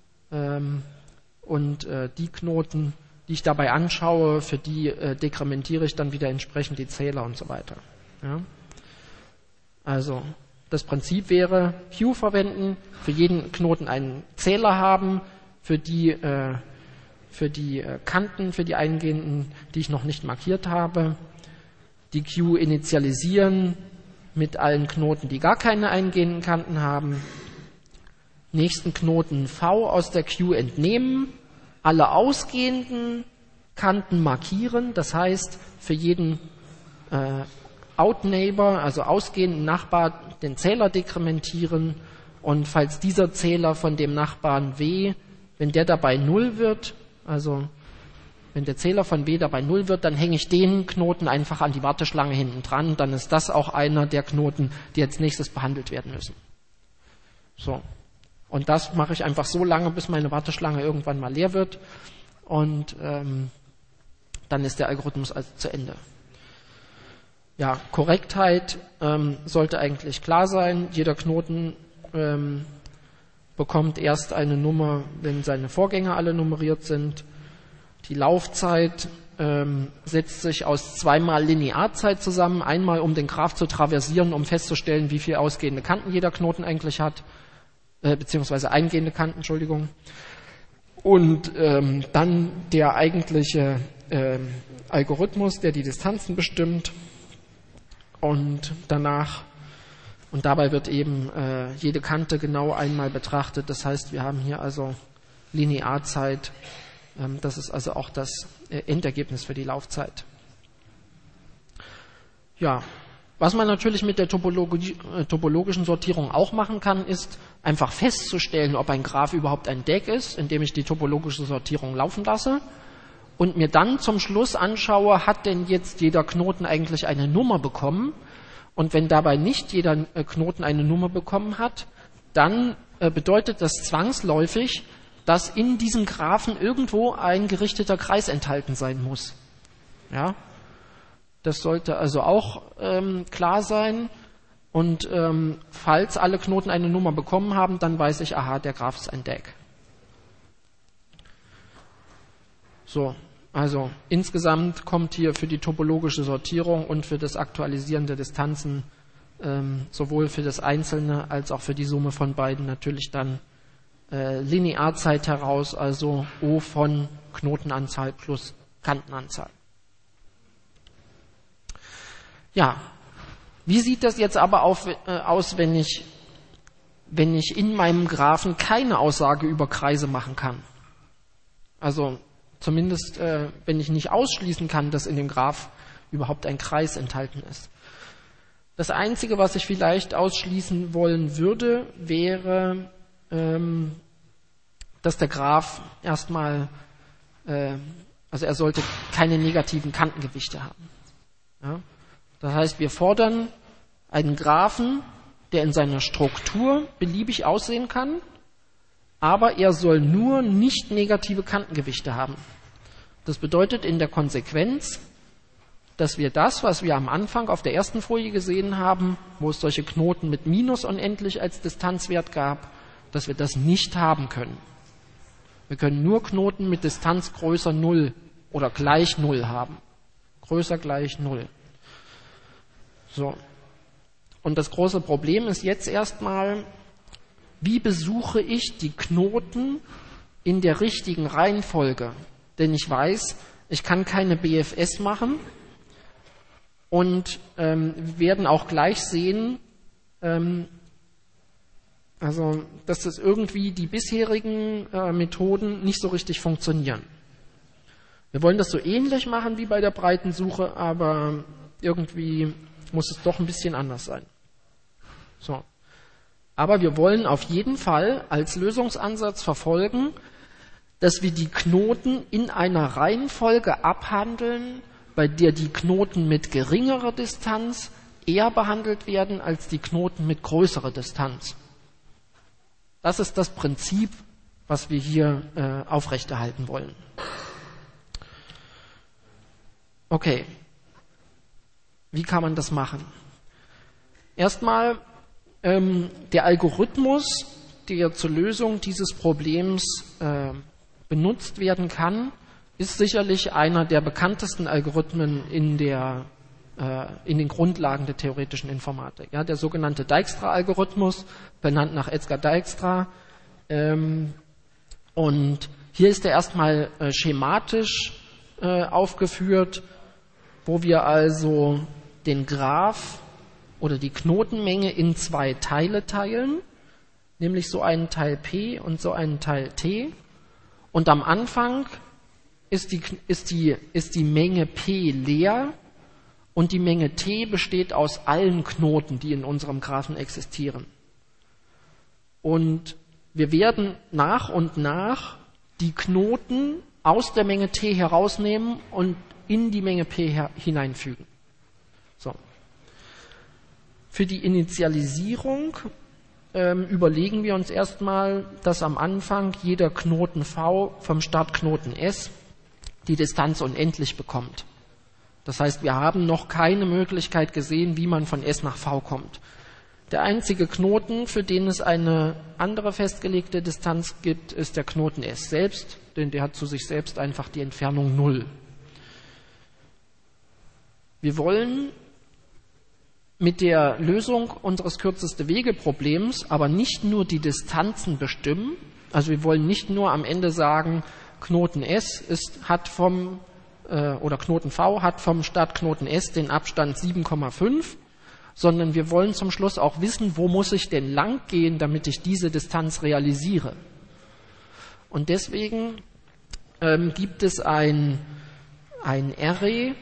und die Knoten, die ich dabei anschaue, für die dekrementiere ich dann wieder entsprechend die Zähler und so weiter. Ja? Also das Prinzip wäre, Q verwenden, für jeden Knoten einen Zähler haben, für die Kanten, für die eingehenden, die ich noch nicht markiert habe, die Q initialisieren mit allen Knoten, die gar keine eingehenden Kanten haben, nächsten Knoten V aus der Q entnehmen, alle ausgehenden Kanten markieren, das heißt für jeden Out-Neighbor, also ausgehenden Nachbar, den Zähler dekrementieren und falls dieser Zähler von dem Nachbarn W, wenn der dabei 0 wird, also wenn der Zähler von W dabei 0 wird, dann hänge ich den Knoten einfach an die Warteschlange hinten dran, dann ist das auch einer der Knoten, die als nächstes behandelt werden müssen. So. Und das mache ich einfach so lange, bis meine Warteschlange irgendwann mal leer wird und dann ist der Algorithmus also zu Ende. Ja, Korrektheit sollte eigentlich klar sein. Jeder Knoten bekommt erst eine Nummer, wenn seine Vorgänger alle nummeriert sind. Die Laufzeit setzt sich aus zweimal Linearzeit zusammen. Einmal, um den Graph zu traversieren, um festzustellen, wie viele ausgehende Kanten jeder Knoten eigentlich hat, beziehungsweise eingehende Kanten, Entschuldigung. Und dann der eigentliche Algorithmus, der die Distanzen bestimmt. Und danach, und dabei wird eben jede Kante genau einmal betrachtet. Das heißt, wir haben hier also Linearzeit. Das ist also auch das Endergebnis für die Laufzeit. Ja, was man natürlich mit der topologischen Sortierung auch machen kann, ist einfach festzustellen, ob ein Graph überhaupt ein DAG ist, indem ich die topologische Sortierung laufen lasse und mir dann zum Schluss anschaue, hat denn jetzt jeder Knoten eigentlich eine Nummer bekommen? Und wenn dabei nicht jeder Knoten eine Nummer bekommen hat, dann bedeutet das zwangsläufig, dass in diesem Graphen irgendwo ein gerichteter Kreis enthalten sein muss. Ja? Das sollte also auch klar sein. Und falls alle Knoten eine Nummer bekommen haben, dann weiß ich, aha, der Graph ist ein DAG. So, also insgesamt kommt hier für die topologische Sortierung und für das Aktualisieren der Distanzen sowohl für das Einzelne als auch für die Summe von beiden natürlich dann Linearzeit heraus, also O von Knotenanzahl plus Kantenanzahl. Ja, wie sieht das jetzt aber aus, wenn ich in meinem Graphen keine Aussage über Kreise machen kann? Also zumindest, wenn ich nicht ausschließen kann, dass in dem Graph überhaupt ein Kreis enthalten ist. Das Einzige, was ich vielleicht ausschließen wollen würde, wäre, dass der Graph erstmal, also er sollte keine negativen Kantengewichte haben. Ja? Das heißt, wir fordern einen Graphen, der in seiner Struktur beliebig aussehen kann, aber er soll nur nicht negative Kantengewichte haben. Das bedeutet in der Konsequenz, dass wir das, was wir am Anfang auf der ersten Folie gesehen haben, wo es solche Knoten mit minus unendlich als Distanzwert gab, dass wir das nicht haben können. Wir können nur Knoten mit Distanz größer 0 oder gleich 0 haben. Größer gleich 0. So. Und das große Problem ist jetzt erstmal, wie besuche ich die Knoten in der richtigen Reihenfolge? Denn ich weiß, ich kann keine BFS machen und wir werden auch gleich sehen, also dass das irgendwie die bisherigen Methoden nicht so richtig funktionieren. Wir wollen das so ähnlich machen wie bei der Breitensuche, aber irgendwie muss es doch ein bisschen anders sein. So. Aber wir wollen auf jeden Fall als Lösungsansatz verfolgen, dass wir die Knoten in einer Reihenfolge abhandeln, bei der die Knoten mit geringerer Distanz eher behandelt werden als die Knoten mit größerer Distanz. Das ist das Prinzip, was wir hier aufrechterhalten wollen. Okay. Wie kann man das machen? Erstmal Der Algorithmus, der zur Lösung dieses Problems benutzt werden kann, ist sicherlich einer der bekanntesten Algorithmen in den Grundlagen der theoretischen Informatik. Ja, der sogenannte Dijkstra-Algorithmus, benannt nach Edgar Dijkstra. Und hier ist er erstmal schematisch aufgeführt, wo wir also den Graph oder die Knotenmenge in 2 Teile teilen, nämlich so einen Teil P und so einen Teil T. Und am Anfang ist die Menge P leer und die Menge T besteht aus allen Knoten, die in unserem Graphen existieren. Und wir werden nach und nach die Knoten aus der Menge T herausnehmen und in die Menge P hineinfügen. So. Für die Initialisierung überlegen wir uns erstmal, dass am Anfang jeder Knoten V vom Startknoten S die Distanz unendlich bekommt. Das heißt, wir haben noch keine Möglichkeit gesehen, wie man von S nach V kommt. Der einzige Knoten, für den es eine andere festgelegte Distanz gibt, ist der Knoten S selbst, denn der hat zu sich selbst einfach die Entfernung 0. Wir wollen mit der Lösung unseres Kürzeste-Wege-Problems aber nicht nur die Distanzen bestimmen, also wir wollen nicht nur am Ende sagen, Knoten S Knoten V hat vom Startknoten S den Abstand 7,5, sondern wir wollen zum Schluss auch wissen, wo muss ich denn lang gehen, damit ich diese Distanz realisiere. Und deswegen gibt es ein Array,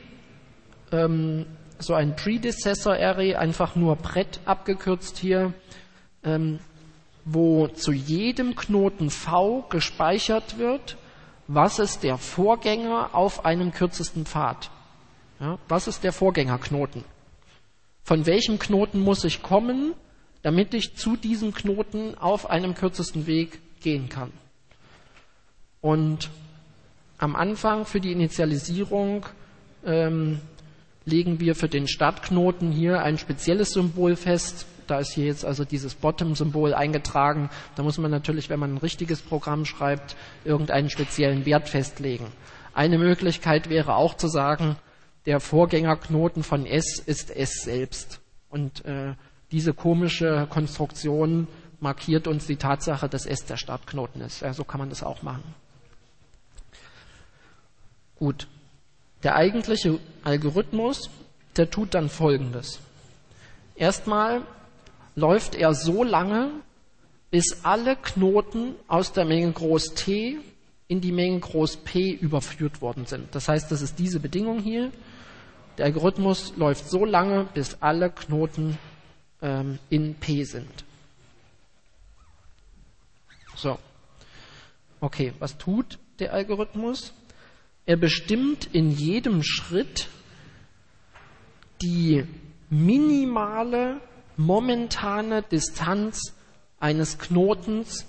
so ein Predecessor Array, einfach nur Pred abgekürzt hier, wo zu jedem Knoten V gespeichert wird, was ist der Vorgänger auf einem kürzesten Pfad. Ja, was ist der Vorgängerknoten? Von welchem Knoten muss ich kommen, damit ich zu diesem Knoten auf einem kürzesten Weg gehen kann? Und am Anfang für die Initialisierung legen wir für den Startknoten hier ein spezielles Symbol fest. Da ist hier jetzt also dieses Bottom-Symbol eingetragen. Da muss man natürlich, wenn man ein richtiges Programm schreibt, irgendeinen speziellen Wert festlegen. Eine Möglichkeit wäre auch zu sagen, der Vorgängerknoten von S ist S selbst. Und diese komische Konstruktion markiert uns die Tatsache, dass S der Startknoten ist. Ja, so kann man das auch machen. Gut. Der eigentliche Algorithmus, der tut dann Folgendes. Erstmal läuft er so lange, bis alle Knoten aus der Menge groß T in die Menge groß P überführt worden sind. Das heißt, das ist diese Bedingung hier. Der Algorithmus läuft so lange, bis alle Knoten in P sind. So. Okay, was tut der Algorithmus? Er bestimmt in jedem Schritt die minimale momentane Distanz eines Knotens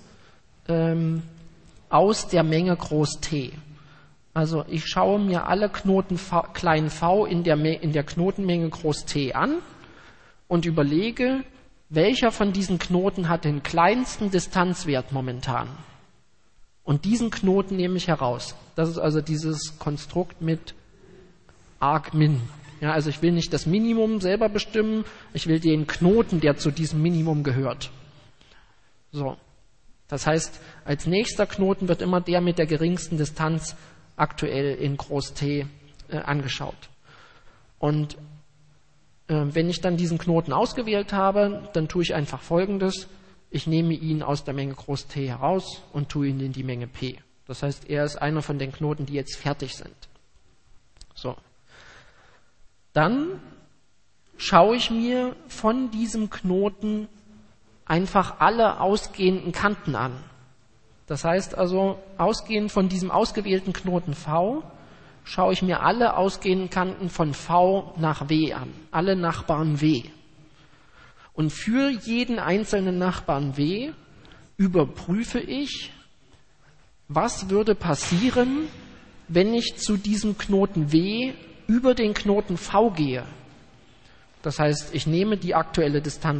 aus der Menge groß T. Also ich schaue mir alle Knoten klein v in der Knotenmenge groß T an und überlege, welcher von diesen Knoten hat den kleinsten Distanzwert momentan. Und diesen Knoten nehme ich heraus. Das ist also dieses Konstrukt mit argmin. Ja, also ich will nicht das Minimum selber bestimmen, ich will den Knoten, der zu diesem Minimum gehört. So. Das heißt, als nächster Knoten wird immer der mit der geringsten Distanz aktuell in groß T angeschaut. Und wenn ich dann diesen Knoten ausgewählt habe, dann tue ich einfach Folgendes. Ich nehme ihn aus der Menge groß T heraus und tue ihn in die Menge P. Das heißt, er ist einer von den Knoten, die jetzt fertig sind. So. Dann schaue ich mir von diesem Knoten einfach alle ausgehenden Kanten an. Das heißt also, ausgehend von diesem ausgewählten Knoten V, schaue ich mir alle ausgehenden Kanten von V nach W an, alle Nachbarn W. Und für jeden einzelnen Nachbarn W überprüfe ich, was würde passieren, wenn ich zu diesem Knoten W über den Knoten V gehe. Das heißt, ich nehme die aktuelle Distanz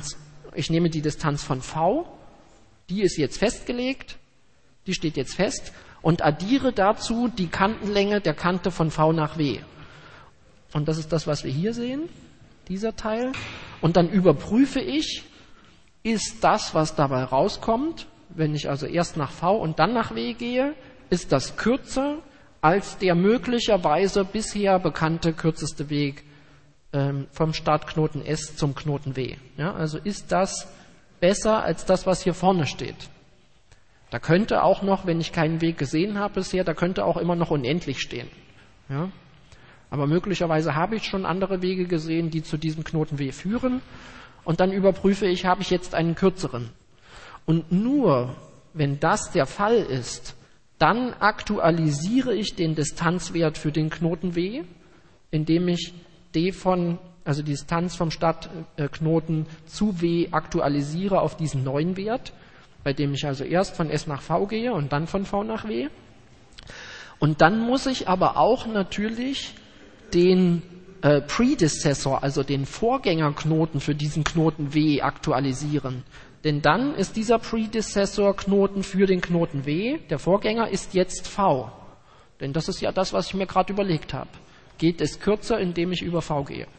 ich nehme die Distanz von V, die ist jetzt festgelegt, die steht jetzt fest, und addiere dazu die Kantenlänge der Kante von V nach W. Und das ist das, was wir hier sehen, dieser Teil. Und dann überprüfe ich, ist das, was dabei rauskommt, wenn ich also erst nach V und dann nach W gehe, ist das kürzer als der möglicherweise bisher bekannte kürzeste Weg vom Startknoten S zum Knoten W. Ja, also ist das besser als das, was hier vorne steht. Da könnte auch noch, wenn ich keinen Weg gesehen habe bisher, da könnte auch immer noch unendlich stehen. Ja? Aber möglicherweise habe ich schon andere Wege gesehen, die zu diesem Knoten W führen. Und dann überprüfe ich, habe ich jetzt einen kürzeren. Und nur, wenn das der Fall ist, dann aktualisiere ich den Distanzwert für den Knoten W, indem ich die Distanz vom Startknoten zu W aktualisiere auf diesen neuen Wert, bei dem ich also erst von S nach V gehe und dann von V nach W. Und dann muss ich aber auch natürlich den Predecessor, also den Vorgängerknoten für diesen Knoten W aktualisieren. Denn dann ist dieser Predecessor-Knoten für den Knoten W, der Vorgänger, ist jetzt V. Denn das ist ja das, was ich mir gerade überlegt habe. Geht es kürzer, indem ich über V gehe.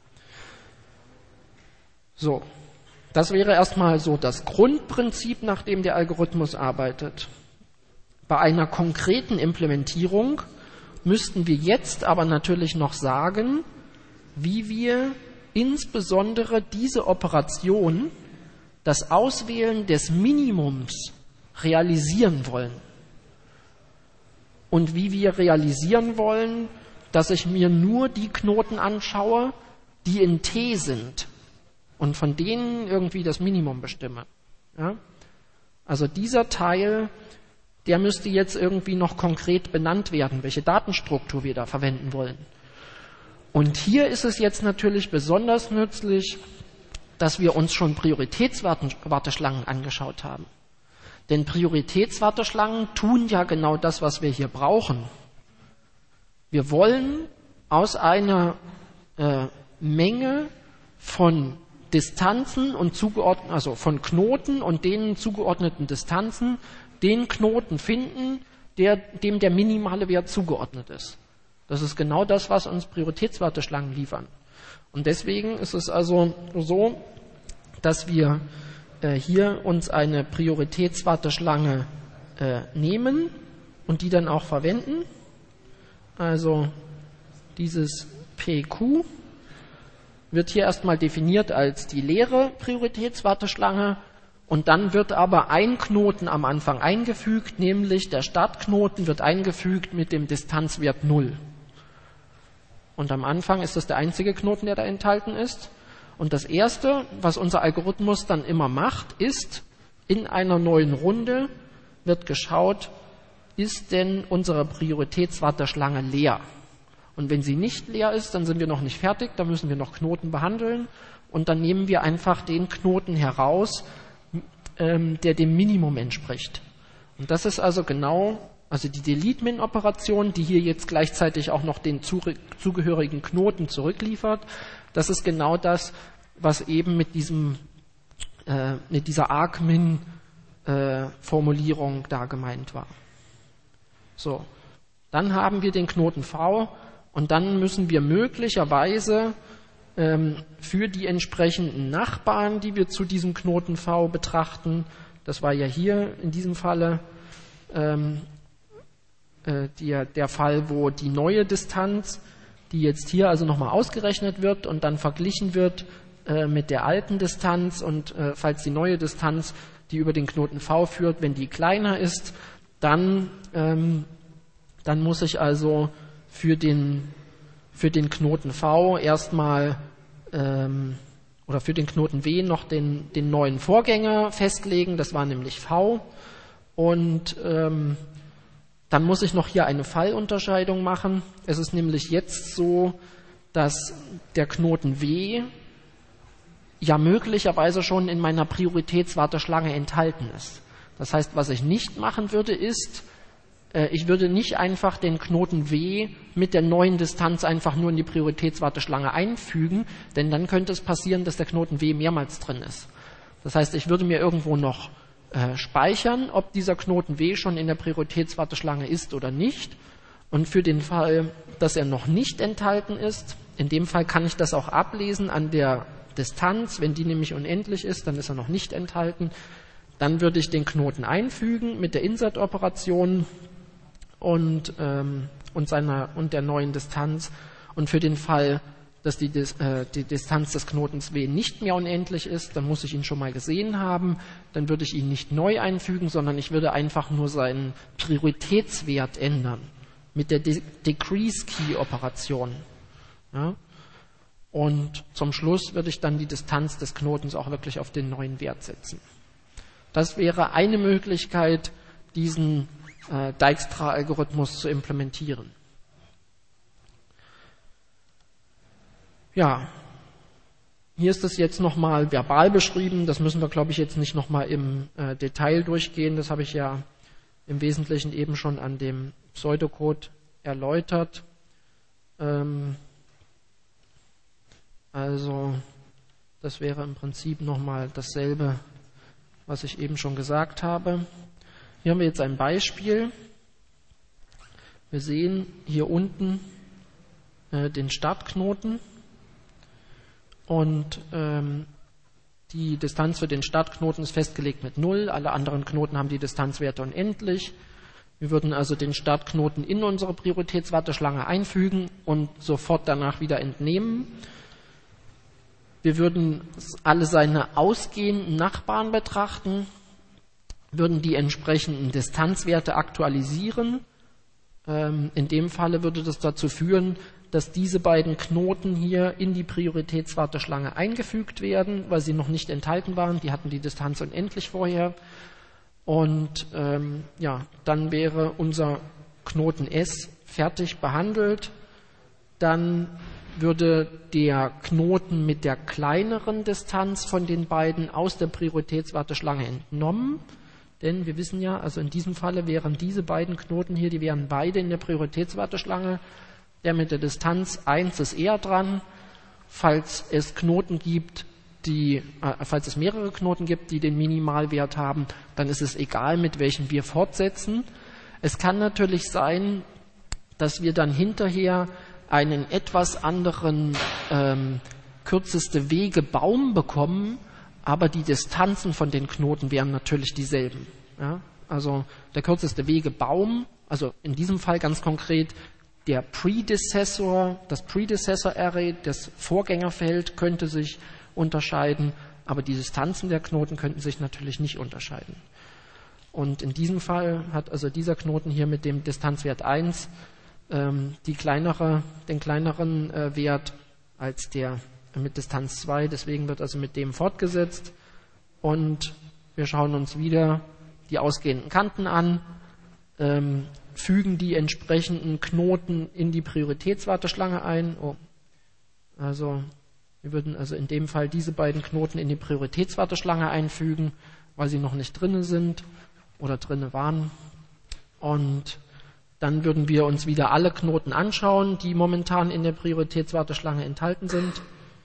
So, das wäre erstmal so das Grundprinzip, nach dem der Algorithmus arbeitet. Bei einer konkreten Implementierung müssten wir jetzt aber natürlich noch sagen, wie wir insbesondere diese Operation, das Auswählen des Minimums, realisieren wollen. Und wie wir realisieren wollen, dass ich mir nur die Knoten anschaue, die in T sind und von denen irgendwie das Minimum bestimme. Ja? Also dieser Teil, der müsste jetzt irgendwie noch konkret benannt werden, welche Datenstruktur wir da verwenden wollen. Und hier ist es jetzt natürlich besonders nützlich, dass wir uns schon Prioritätswarteschlangen angeschaut haben. Denn Prioritätswarteschlangen tun ja genau das, was wir hier brauchen. Wir wollen aus einer Menge von Distanzen und also von Knoten und denen zugeordneten Distanzen den Knoten finden, dem der minimale Wert zugeordnet ist. Das ist genau das, was uns Prioritätswarteschlangen liefern. Und deswegen ist es also so, dass wir hier uns eine Prioritätswarteschlange nehmen und die dann auch verwenden. Also dieses PQ wird hier erstmal definiert als die leere Prioritätswarteschlange und dann wird aber ein Knoten am Anfang eingefügt, nämlich der Startknoten wird eingefügt mit dem Distanzwert 0. Und am Anfang ist das der einzige Knoten, der da enthalten ist. Und das Erste, was unser Algorithmus dann immer macht, ist, in einer neuen Runde wird geschaut, ist denn unsere Prioritätswarteschlange leer? Und wenn sie nicht leer ist, dann sind wir noch nicht fertig, dann müssen wir noch Knoten behandeln und dann nehmen wir einfach den Knoten heraus, der dem Minimum entspricht. Und das ist also genau, also die Delete-Min-Operation, die hier jetzt gleichzeitig auch noch den zugehörigen Knoten zurückliefert, das ist genau das, was eben mit dieser Argmin-Formulierung da gemeint war. So, dann haben wir den Knoten V und dann müssen wir möglicherweise für die entsprechenden Nachbarn, die wir zu diesem Knoten V betrachten, das war ja hier in diesem Falle der Fall, wo die neue Distanz, die jetzt hier also nochmal ausgerechnet wird und dann verglichen wird mit der alten Distanz und falls die neue Distanz, die über den Knoten V führt, wenn die kleiner ist, dann muss ich also für den Knoten V erstmal oder für den Knoten W noch den neuen Vorgänger festlegen, das war nämlich V und dann muss ich noch hier eine Fallunterscheidung machen. Es ist nämlich jetzt so, dass der Knoten W ja möglicherweise schon in meiner Prioritätswarteschlange enthalten ist. Das heißt, was ich nicht machen würde, ist, ich würde nicht einfach den Knoten W mit der neuen Distanz einfach nur in die Prioritätswarteschlange einfügen, denn dann könnte es passieren, dass der Knoten W mehrmals drin ist. Das heißt, ich würde mir irgendwo noch speichern, ob dieser Knoten W schon in der Prioritätswarteschlange ist oder nicht. Und für den Fall, dass er noch nicht enthalten ist, in dem Fall kann ich das auch ablesen an der Distanz. Wenn die nämlich unendlich ist, dann ist er noch nicht enthalten. Dann würde ich den Knoten einfügen mit der Insert-Operation und der neuen Distanz. Und für den Fall, dass die Distanz des Knotens W nicht mehr unendlich ist, dann muss ich ihn schon mal gesehen haben. Dann würde ich ihn nicht neu einfügen, sondern ich würde einfach nur seinen Prioritätswert ändern mit der Decrease-Key-Operation. Ja? Und zum Schluss würde ich dann die Distanz des Knotens auch wirklich auf den neuen Wert setzen. Das wäre eine Möglichkeit, diesen Dijkstra-Algorithmus zu implementieren. Ja, hier ist es jetzt nochmal verbal beschrieben. Das müssen wir, glaube ich, jetzt nicht nochmal im Detail durchgehen. Das habe ich ja im Wesentlichen eben schon an dem Pseudocode erläutert. Also, das wäre im Prinzip nochmal dasselbe, was ich eben schon gesagt habe. Hier haben wir jetzt ein Beispiel. Wir sehen hier unten den Startknoten und die Distanz für den Startknoten ist festgelegt mit 0. Alle anderen Knoten haben die Distanzwerte unendlich. Wir würden also den Startknoten in unsere Prioritätswarteschlange einfügen und sofort danach wieder entnehmen. Wir würden alle seine ausgehenden Nachbarn betrachten, würden die entsprechenden Distanzwerte aktualisieren. In dem Falle würde das dazu führen, dass diese beiden Knoten hier in die Prioritätswarteschlange eingefügt werden, weil sie noch nicht enthalten waren. Die hatten die Distanz unendlich vorher. Und dann wäre unser Knoten S fertig behandelt. Dann würde der Knoten mit der kleineren Distanz von den beiden aus der Prioritätswarteschlange entnommen. Denn wir wissen ja, also in diesem Falle wären diese beiden Knoten hier, die wären beide in der Prioritätswarteschlange. Der mit der Distanz 1 ist eher dran. Falls es mehrere Knoten gibt, die den Minimalwert haben, dann ist es egal, mit welchen wir fortsetzen. Es kann natürlich sein, dass wir dann hinterher einen etwas anderen kürzeste Wegebaum bekommen, aber die Distanzen von den Knoten wären natürlich dieselben. Ja? Also der kürzeste Wegebaum, also in diesem Fall ganz konkret das Predecessor Array, das Vorgängerfeld könnte sich unterscheiden, aber die Distanzen der Knoten könnten sich natürlich nicht unterscheiden. Und in diesem Fall hat also dieser Knoten hier mit dem Distanzwert 1 den kleineren Wert als der mit Distanz 2, deswegen wird also mit dem fortgesetzt und wir schauen uns wieder die ausgehenden Kanten an, fügen die entsprechenden Knoten in die Prioritätswarteschlange ein. Also wir würden also in dem Fall diese beiden Knoten in die Prioritätswarteschlange einfügen, weil sie noch nicht drinne sind oder drinne waren. Und dann würden wir uns wieder alle Knoten anschauen, die momentan in der Prioritätswarteschlange enthalten sind.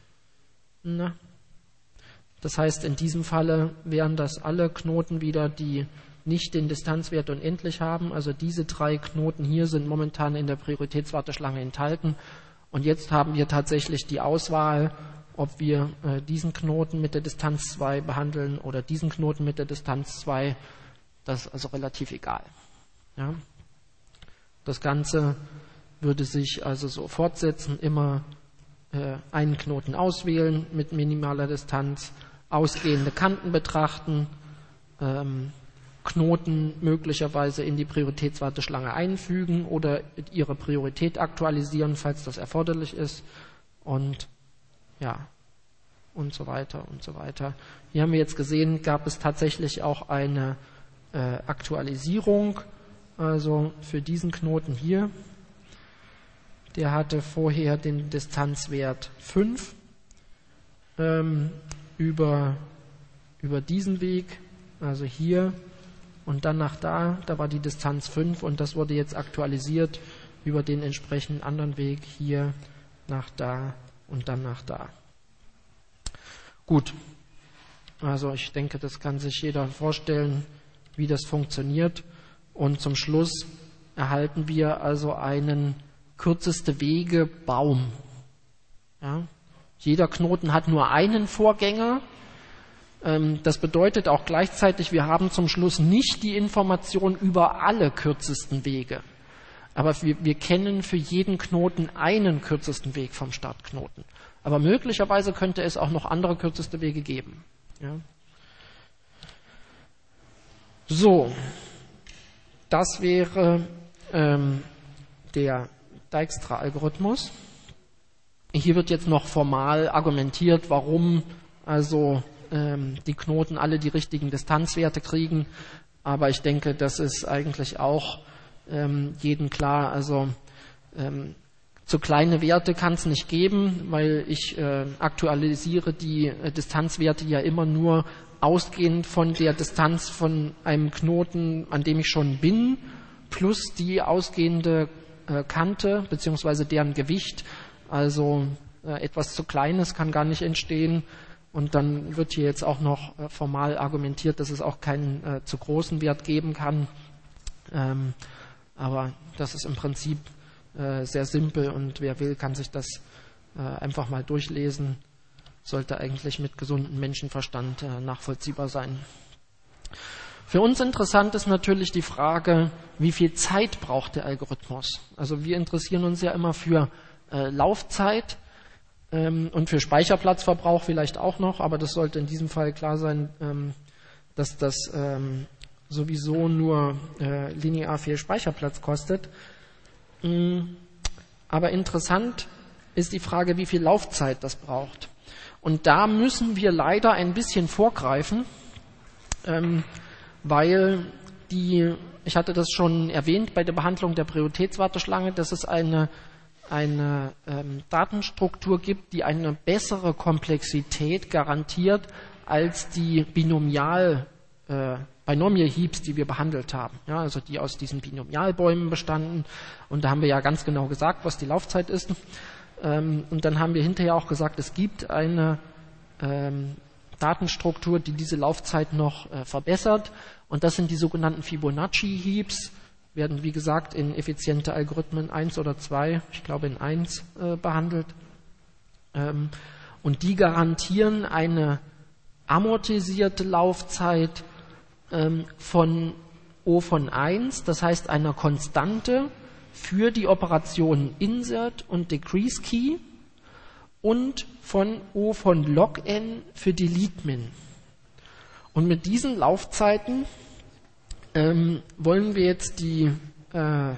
Das heißt, in diesem Falle wären das alle Knoten wieder, die nicht den Distanzwert unendlich haben. Also diese 3 Knoten hier sind momentan in der Prioritätswarteschlange enthalten. Und jetzt haben wir tatsächlich die Auswahl, ob wir diesen Knoten mit der Distanz 2 behandeln oder diesen Knoten mit der Distanz 2. Das ist also relativ egal. Ja? Das Ganze würde sich also so fortsetzen, immer einen Knoten auswählen mit minimaler Distanz, ausgehende Kanten betrachten, Knoten möglicherweise in die Prioritätswarteschlange einfügen oder ihre Priorität aktualisieren, falls das erforderlich ist und so weiter und so weiter. Hier haben wir jetzt gesehen, gab es tatsächlich auch eine Aktualisierung, also für diesen Knoten hier. Der hatte vorher den Distanzwert 5 über diesen Weg, also hier und dann nach da war die Distanz 5 und das wurde jetzt aktualisiert über den entsprechenden anderen Weg hier nach da und dann nach da. Gut, Also ich denke, das kann sich jeder vorstellen, wie das funktioniert. Und zum Schluss erhalten wir also einen kürzeste Wege Baum. Ja? Jeder Knoten hat nur einen Vorgänger. Das bedeutet auch gleichzeitig, wir haben zum Schluss nicht die Information über alle kürzesten Wege. Aber wir kennen für jeden Knoten einen kürzesten Weg vom Startknoten. Aber möglicherweise könnte es auch noch andere kürzeste Wege geben. Ja. So, das wäre der Dijkstra-Algorithmus. Hier wird jetzt noch formal argumentiert, warum also die Knoten alle die richtigen Distanzwerte kriegen. Aber ich denke, das ist eigentlich auch jedem klar. Also zu kleine Werte kann es nicht geben, weil ich aktualisiere die Distanzwerte ja immer nur ausgehend von der Distanz von einem Knoten, an dem ich schon bin, plus die ausgehende Kante bzw. deren Gewicht. Also etwas zu Kleines kann gar nicht entstehen. Und dann wird hier jetzt auch noch formal argumentiert, dass es auch keinen zu großen Wert geben kann. Aber das ist im Prinzip sehr simpel und wer will, kann sich das einfach mal durchlesen. Sollte eigentlich mit gesundem Menschenverstand nachvollziehbar sein. Für uns interessant ist natürlich die Frage, wie viel Zeit braucht der Algorithmus? Also wir interessieren uns ja immer für Laufzeit und für Speicherplatzverbrauch vielleicht auch noch, aber das sollte in diesem Fall klar sein, dass das sowieso nur linear viel Speicherplatz kostet. Aber interessant ist die Frage, wie viel Laufzeit das braucht. Und da müssen wir leider ein bisschen vorgreifen, weil ich hatte das schon erwähnt bei der Behandlung der Prioritätswarteschlange, dass es eine Datenstruktur gibt, die eine bessere Komplexität garantiert als die Binomial Heaps, die wir behandelt haben. Ja, also die aus diesen Binomialbäumen bestanden. Und da haben wir ja ganz genau gesagt, was die Laufzeit ist. Und dann haben wir hinterher auch gesagt, es gibt eine Datenstruktur, die diese Laufzeit noch verbessert. Und das sind die sogenannten Fibonacci-Heaps. Werden, wie gesagt, in effiziente Algorithmen 1 oder 2, ich glaube in 1, behandelt. Und die garantieren eine amortisierte Laufzeit von O von 1, das heißt einer Konstante für die Operationen Insert und Decrease Key und von O von log n für Delete Min. Und mit diesen Laufzeiten wollen wir jetzt den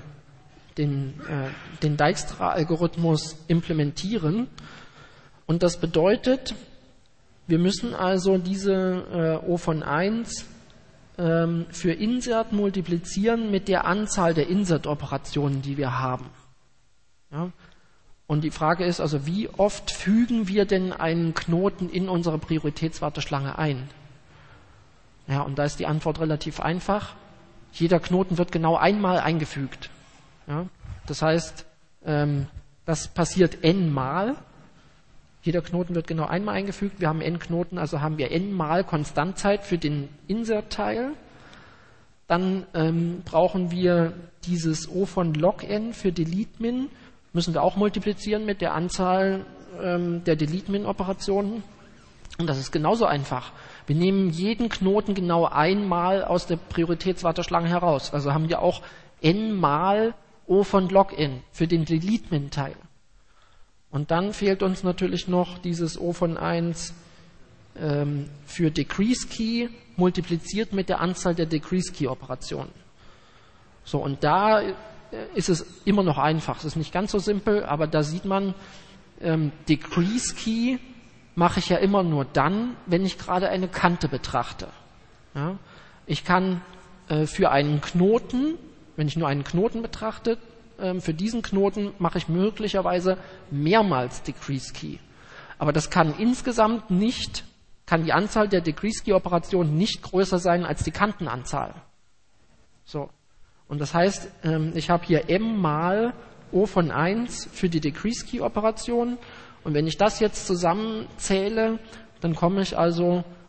Dijkstra-Algorithmus implementieren. Und das bedeutet, wir müssen also diese O von 1 für Insert multiplizieren mit der Anzahl der Insert-Operationen, die wir haben. Ja? Und die Frage ist also, wie oft fügen wir denn einen Knoten in unsere Prioritätswarteschlange ein? Ja, und da ist die Antwort relativ einfach. Jeder Knoten wird genau einmal eingefügt. Ja? Das heißt, das passiert n-mal. Jeder Knoten wird genau einmal eingefügt. Wir haben n Knoten, also haben wir n-mal Konstantzeit für den Insert-Teil. Dann brauchen wir dieses O von log n für Delete Min. Müssen wir auch multiplizieren mit der Anzahl der Delete Min-Operationen. Und das ist genauso einfach. Wir nehmen jeden Knoten genau einmal aus der Prioritätswarteschlange heraus. Also haben wir auch n-mal O von log n für den Delete Min-Teil. Und dann fehlt uns natürlich noch dieses O von 1 für Decrease Key multipliziert mit der Anzahl der Decrease Key Operationen. So, und da ist es immer noch einfach. Es ist nicht ganz so simpel, aber da sieht man, Decrease Key mache ich ja immer nur dann, wenn ich gerade eine Kante betrachte. Ja? Ich kann für einen Knoten, wenn ich nur einen Knoten betrachte, für diesen Knoten mache ich möglicherweise mehrmals Decrease Key. Aber das kann insgesamt nicht, kann die Anzahl der Decrease Key Operationen nicht größer sein als die Kantenanzahl. So. Und das heißt, ich habe hier m mal O von 1 für die Decrease Key Operation. Und wenn ich das jetzt zusammenzähle, dann komme ich also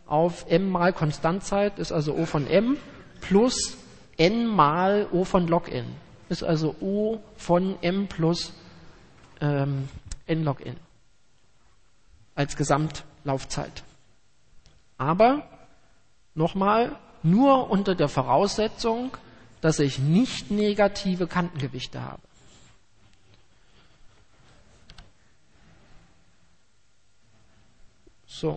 auf m mal Konstantzeit, ist also O von m, plus n mal O von log n. Ist also O von m plus n log n als Gesamtlaufzeit. Aber nochmal, nur unter der Voraussetzung, dass ich nicht negative Kantengewichte habe. So.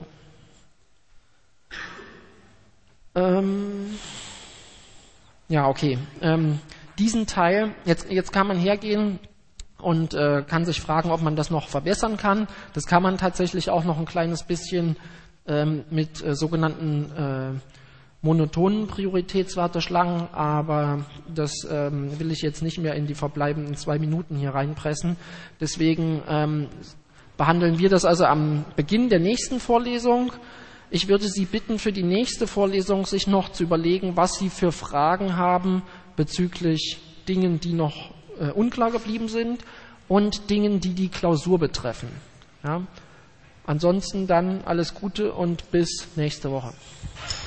Ja, okay. Diesen Teil, jetzt kann man hergehen und kann sich fragen, ob man das noch verbessern kann. Das kann man tatsächlich auch noch ein kleines bisschen mit sogenannten monotonen Prioritätswarteschlangen, aber das will ich jetzt nicht mehr in die verbleibenden 2 Minuten hier reinpressen. Deswegen behandeln wir das also am Beginn der nächsten Vorlesung. Ich würde Sie bitten, für die nächste Vorlesung sich noch zu überlegen, was Sie für Fragen haben bezüglich Dingen, die noch unklar geblieben sind und Dingen, die die Klausur betreffen. Ja? Ansonsten dann alles Gute und bis nächste Woche.